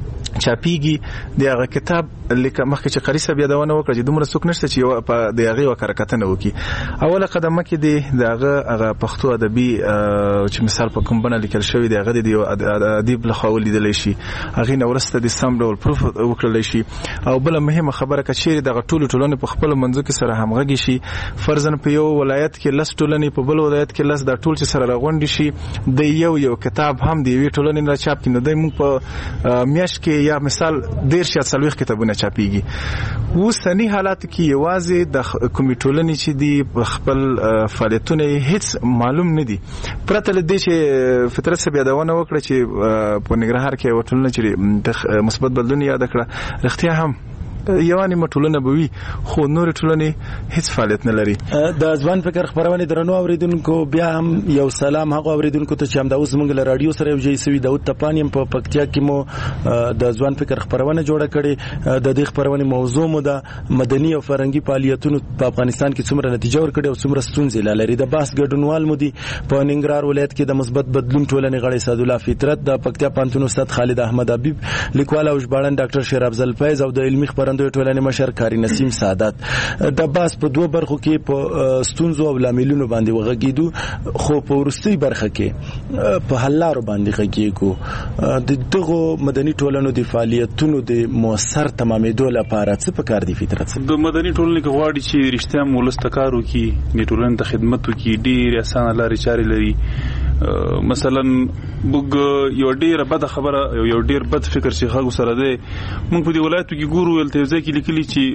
چاپیږي، دغه کتاب لیکه مخکې چې قاری صاحب یادونه وکړه چې دومره څوک نشته چې په دغه وکړکتنه وکړي. اوله قدمه کې دی دغه هغه پښتو ادبي چې مثال په کوم بڼه لیکل شوی دی هغه د ادیب له خوا لیدل شي، هغه نو ورسته د سم ډول پروف وکړل شي. او بل مهمه خبره کچېری دغه ټولو ټولنې په خپل منځو کې سره همغږي شي، فرضاً په یو ولایت کې لس ټولنې په بل ولایت کې لس دا ټول چې سره راغونډي شي د یو یو کتاب هم دی وی ټولنې نه چاپ کینو د موږ په میاش کې یا مثال ډیر شي څلويخ کتابونه چاپیږي. وسنی حالات کې یوازې د کمیټولنې چې دی خپل فعالیتونه هیڅ معلوم نه دي. پرته لدې چې فطرت صاحب یادونه وکړه چې په ننګرهار کې وټولنه چې مثبت بدلون یاد کړه، رښتیا هم یوانی مټولنه بوي خو نور ټولنې هیڅ فعالیت نه لري. د ځوان فکر خبرونه درنو اوریدونکو بیا هم یو سلام هغه اوریدونکو ته چې هم د اوس موږ له رادیو سره یو ځای سوي داود تپانیم په پکتیا کې مو د ځوان فکر خبرونه جوړه کړي. د دې خبرونه موضوع مو د مدني او فرهنګي فعالیتونو په افغانستان کې څومره نتیجه ورکړي او څومره ستونزې لري. د بحث ګډونوال مو دي په ننګرهار ولایت کې د مثبت بدلون ټولنې غړي سعد الله فطرت، د پکتیا پانتون استاد خالد احمد حبیب، لیکوال او ژباړن ډاکټر شیر افضل فیض او د علمي خبرندوی ټولنې مشر کاری نسیم سعادت. د بحث په دوه برخو کې په ستونزو او لاملونو باندې وغږیدو، خو په ورستۍ برخه کې په حل لارو باندې غږیږو. د دغه مدني ټولنو د فعالیتونو د موثر تمامېدو لپاره څه پکار دي فطرت؟ د مدني ټولنې کې غواړي چې رښتیا مولس تکارو کې د ټولنې ته خدمت وکړي، ډېر اسانه لارې چارې لري مثلا موږ یو ډیر بد خبره یو ډیر بد فکر چې خلکو سره دی موږ په دې ولایتو کې ګورو ولته ځکه لیکلي چې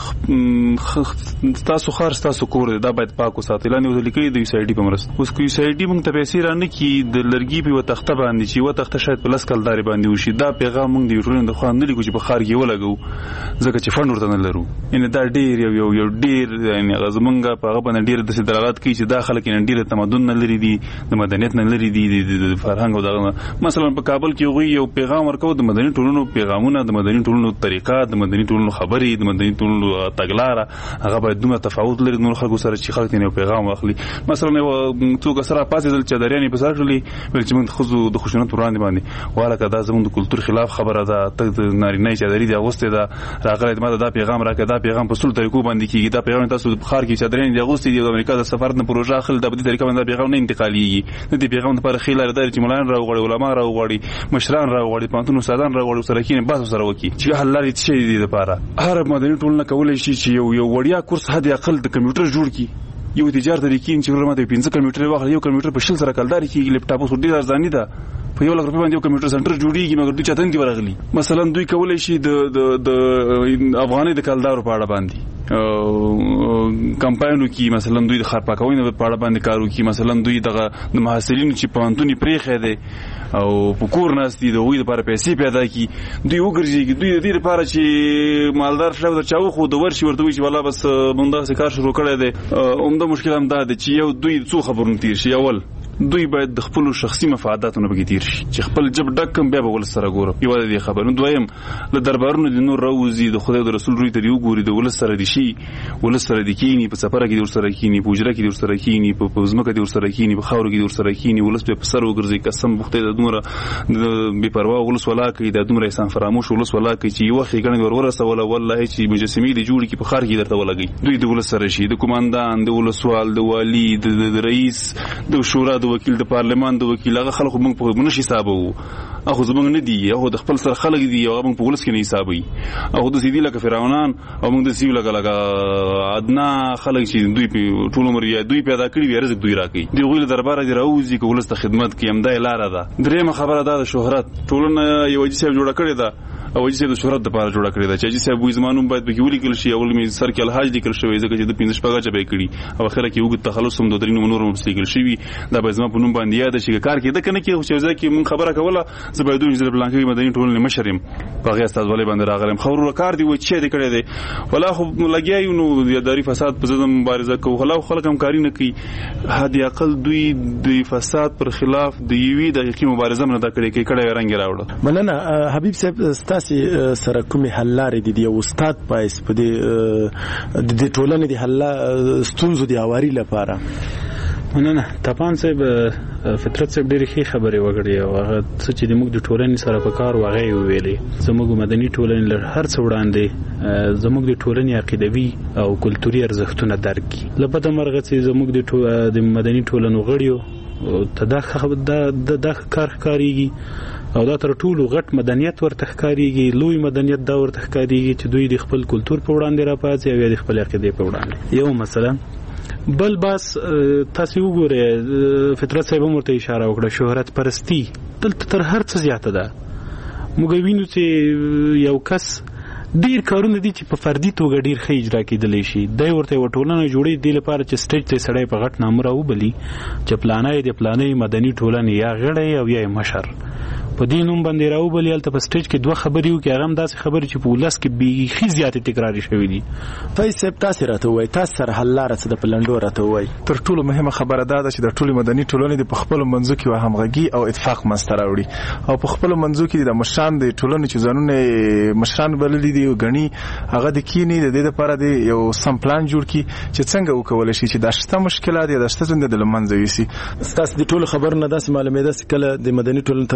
تاسو خار تاسو کور دی دا باید پاک وساتئ لاندې لیکلي د یو سای ډي په مرسته اوس کو یو سای ډي موږ ته پیسې رانه کی د لرګي په تخته باندې چې و تخته شاید په لاس کلداري باندې وشي دا پیغام موږ د یوټرن د خوان نه لیکو چې په خار کې ولګو ځکه چې فند ورته نه لرو ان دا ډیر یو یو یو ډیر یعنی غزمنګه په هغه باندې ډیر د دلالت کوي چې داخله کې ډیر تمدن نه لري دي د مدنیت نه لري دي د فرهنګ او دغه مثلا په کابل کې یو پیغام ورکو د مدني ټولنو پیغامونه د مدني ټولنو طریقه د مدني ټولنو خبرې د مدني ټولنو تګلاره هغه باید دومره تفاوت لري نور خلکو سره چې خلک یې پیغام واخلي مثلا یو څوک سره پاتې دل چې دریانې په سر کړلي ول چې موږ خو د خوشنط وړاندې باندې والا کدا زموږ د کلچر خلاف خبره ده ته نارینه چې درې دی اغوسته ده راغله ماده دا پیغام راکړه دا پیغام په ټول طریقو باندې کیږي دا پیغام تاسو په خار کې چې درې دی اغوسته دی د امریکا د سفر نه پروژه خل د بده طریقه باندې پیغام نه انتقاليږي نه دی پیغام لپاره خیلار دار چې مولان راوغړي علما راوغړي مشران راوغړي پانتون استادان راوغړي سره کې نه باسو سره وکی چې حل لري چې دی لپاره هر مدني ټولنه کولای شي چې یو یو وړیا کورس هدي اقل د کمپیوټر جوړ کی یو تجارت لري کې چې ورمته پنځه کمپیوټر واخلي یو کمپیوټر په شل سره کلداري کې لپټاپ اوس ډیر ارزاني ده په یو لک روپۍ باندې یو کمپیوټر سنټر جوړیږي مګر دوی چاتن دی ورغلي مثلا دوی کولای شي د د د افغاني د کلدارو په اړه باندې کمپاینو کې مثلا دوی د خرپاکوي په اړه باندې کارو کې مثلا دوی دغه د محصلینو چې پانتونی پریخه ده او په کور ناس دي د وې لپاره پیسې پیدا کی دوی وګرځي دوی د دې لپاره چې مالدار شاو د چاو خو د ورشي ورته وي چې والله بس مونږ دا کار شروع کړی دی عمده مشکل هم دا دی چې یو دوی څو خبرونه تیر شي اول دوی باید د خپل شخصي مفاداتونو بګی تیر شي چې خپل جب ډکم بیا به ول سره ګوره یو د خبرونو دویم له دربارونو د نور راوزي د خدای د رسول روي ته یو ګوري د ول سره دي شي ول سره دي کینی په سفر کې د سره کینی په اجره کې د سره کینی په پوزمکه د سره کینی په خاور کې د سره کینی ول په سر وګرځي قسم بوخته د دومره بے پروا ول ولا کوي د دومره انسان فراموش ول ولا کوي چې یو وخت غنډ ور ورسه ولا والله چې مجسمي دي جوړ کی په خار کې درته ولګي دوی د ول سره شي د کوماندان د ول سوال د والی د رئیس د شورا د وکیل د پارلمان د وکیل هغه خلکو موږ په منشي حسابو اخو زمونږ نه دی هغه د خپل سره خلک دی هغه موږ په ولس کې نه حسابي هغه د سیدی لکه فرعونان او موږ د سیو لکه لکه ادنا خلک چې دوی په ټول عمر یې دوی پیدا کړی وي رزق دوی راکړي دی غوښله دربار دی راوځي کو ولس ته خدمت کوي هم دا لار ده درېمه خبره ده د شهرت ټولنه یو جسم جوړ کړی ده او چې د شهرت لپاره جوړ کړی دا چې چې ابو زمانون باید به ویل کېل شي اول می سر کې الحاج لیکل شوی ځکه چې د پینځه شپږه چبې کړي او اخره کې وګ تخلص هم د درینو منور هم لیکل شوی دا به زما په نوم باندې یاد شي کار کې د کنه کې چې ځکه مون خبره کوله زبیدون انجنیر بلانکی مدني ټولنې مشرم په غیا استاد ولې باندې راغلم خبرو کار دی و چې د کړی دی ولا خو لګیایو نو د اداري فساد په ضد مبارزه کوي خلا خلک هم کاری نه کوي هدي اقل دوی د فساد پر خلاف د یوې د حقیقي مبارزه نه د کړی کې کړی رنګ راوړل مننه حبیب صاحب ستاسو سره کومې حل لارې دي د استاد پایس په دې د ټولنې د حل ستونزو د اواري لپاره مننه تپان صاحب فطرت صاحب ډېرې ښې خبرې وکړې او هغه څه چې موږ د ټولنې سره په کار واغې ویلې زموږ مدني ټولنې لر هر څه وړاندې زموږ د ټولنې عقیدوي او کلتوري ارزښتونه درک کړي لپاره مرغه چې زموږ د مدني ټولنو غړیو تداخل د د کار کاریږي او دا تر ټولو غټ مدنیت ورته ښکاریږي لوی مدنیت دا ورته ښکاریږي چې دوی د خپل کلتور په وړاندې راپاتې او د خپل عقیدې په وړاندې یو مثلا بل بس تاسو وګورئ فطرت صاحب هم ورته اشاره وکړه شهرت پرستی دلته تر هر څه زیاته ده موږ وینو چې یو کس ډیر کارونه دي چې په فردي توګه ډیر ښه اجرا کېدلی شي دی ورته یوه ټولنه جوړوي دې لپاره چې سټیج ته سړی په غټ نامه راوبلي چې پلانی د پلانی مدني ټولنې یا غړی او یا مشر په دې نوم باندې راوبلي هلته په سټیج کې دوه خبرې وکړي هغه هم داسې خبرې چې په ولس کې بیخي زیاتې تکراري شوي دي فیض صاحب تاسې راته ووایئ تاسو سره حل لاره څه ده په لنډو راته ووایئ تر ټولو مهمه خبره دا ده چې د ټولې مدني ټولنې د په خپلو منځو کې یوه همغږي او اتفاق منځته راوړي او په خپلو منځو کې د مشران د ټولنې چې ځانونه مشران بللي دي ګڼي هغه د کینی د دې لپاره د یو سم پلان جوړ کړي چې څنګه وکولای شي چې د شته مشکلات یا د شته څنګه د لمنځه یوسي تاسو د ټولو خبرونه داسې معلومېده چې کله د مدني ټولنې ترمنځ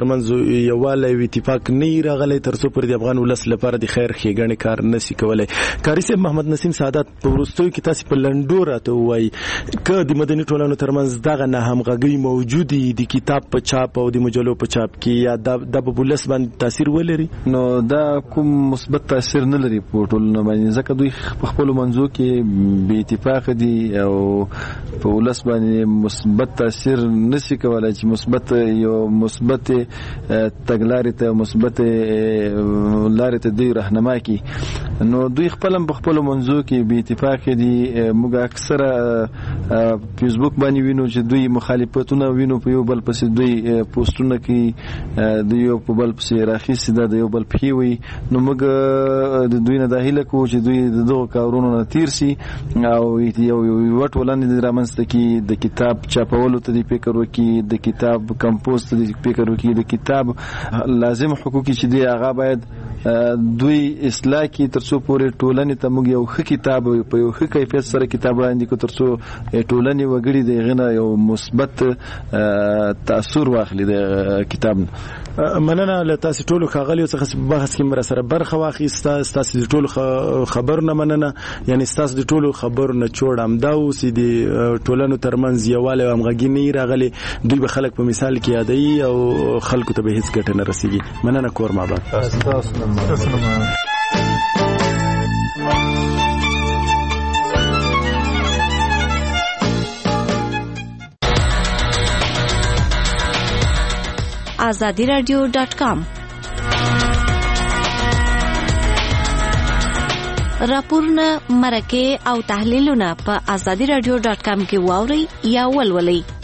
یووالی او اتفاق نه راغلی ترڅو پر د افغان ولس لپاره د خیر ښېګڼې کار نشي کولای. کاري صاحب محمد نسیم سعادت په وروستیو کې تاسو په لنډو راته ووایي که د مدني ټولنو ترمنځ دغه نه همغږۍ موجودې د کتاب په چاپ او د مجلو په چاپ کې یا د په ولس باندې تاثیر ولري؟ نو دا کوم مثبت تاثیر نه لري په ټولنو باندې، ځکه دوی په خپلو منځو کې بې اتفاقه دي او په ولس باندې مثبت تاثیر نشي کولای چې مثبت یو مثبت تګلارې ته مثبت لارې ته دوی رهنما کړي. نو دوی خپل هم په خپلو منځو کې بې اتفاقه دي. موږ اکثره فیسبوک باندې وینو چې دوی مخالفتونه وینو په یو بل پسې دوی پوسټونه کوي، د یو په بل پسې راخیستي ده د یو بل پښې وي. نو موږ د دوی نه دا هیله کوو چې دوی د دغو کارونو نه تیر سي او یو یوه ټولنه دې رامنځته کړي، د کتاب چاپولو ته دې فکر وکړي، د کتاب کمپوز ته دې فکر وکړي، د کتاب لازم حقوق چې دی هغه باید دوی اصلاح کړي ترڅو پورې ټولنې ته موږ یو ښه کتاب په یو ښه کیفیت سره کتاب وړاندې کړو ترڅو ټولنې وګړي د هغې نه یو مثبت تاثر واخلي د کتاب نه. مننه له تاسو ټولو ښاغلیو څخه چې په بحث کې مر سره برخه واخیسته. ستاسو د ټولو خبرونه مننه، یعنی ستاسو د ټولو خبرونه چوړ همدا اوس د ټولنو ترمنځ یووالی او همغږي نه راغلی، دوی به خلک په مثال کې یادوي او خلکو ته به هیڅ ګټه نه رسیږي. مننه کور ماباد. آزادی رادیو ډاٹ کام راپورونه، مرکې او تحلیلونه په آزادی رادیو ډاٹ کام کې واورئ یا ولولئ.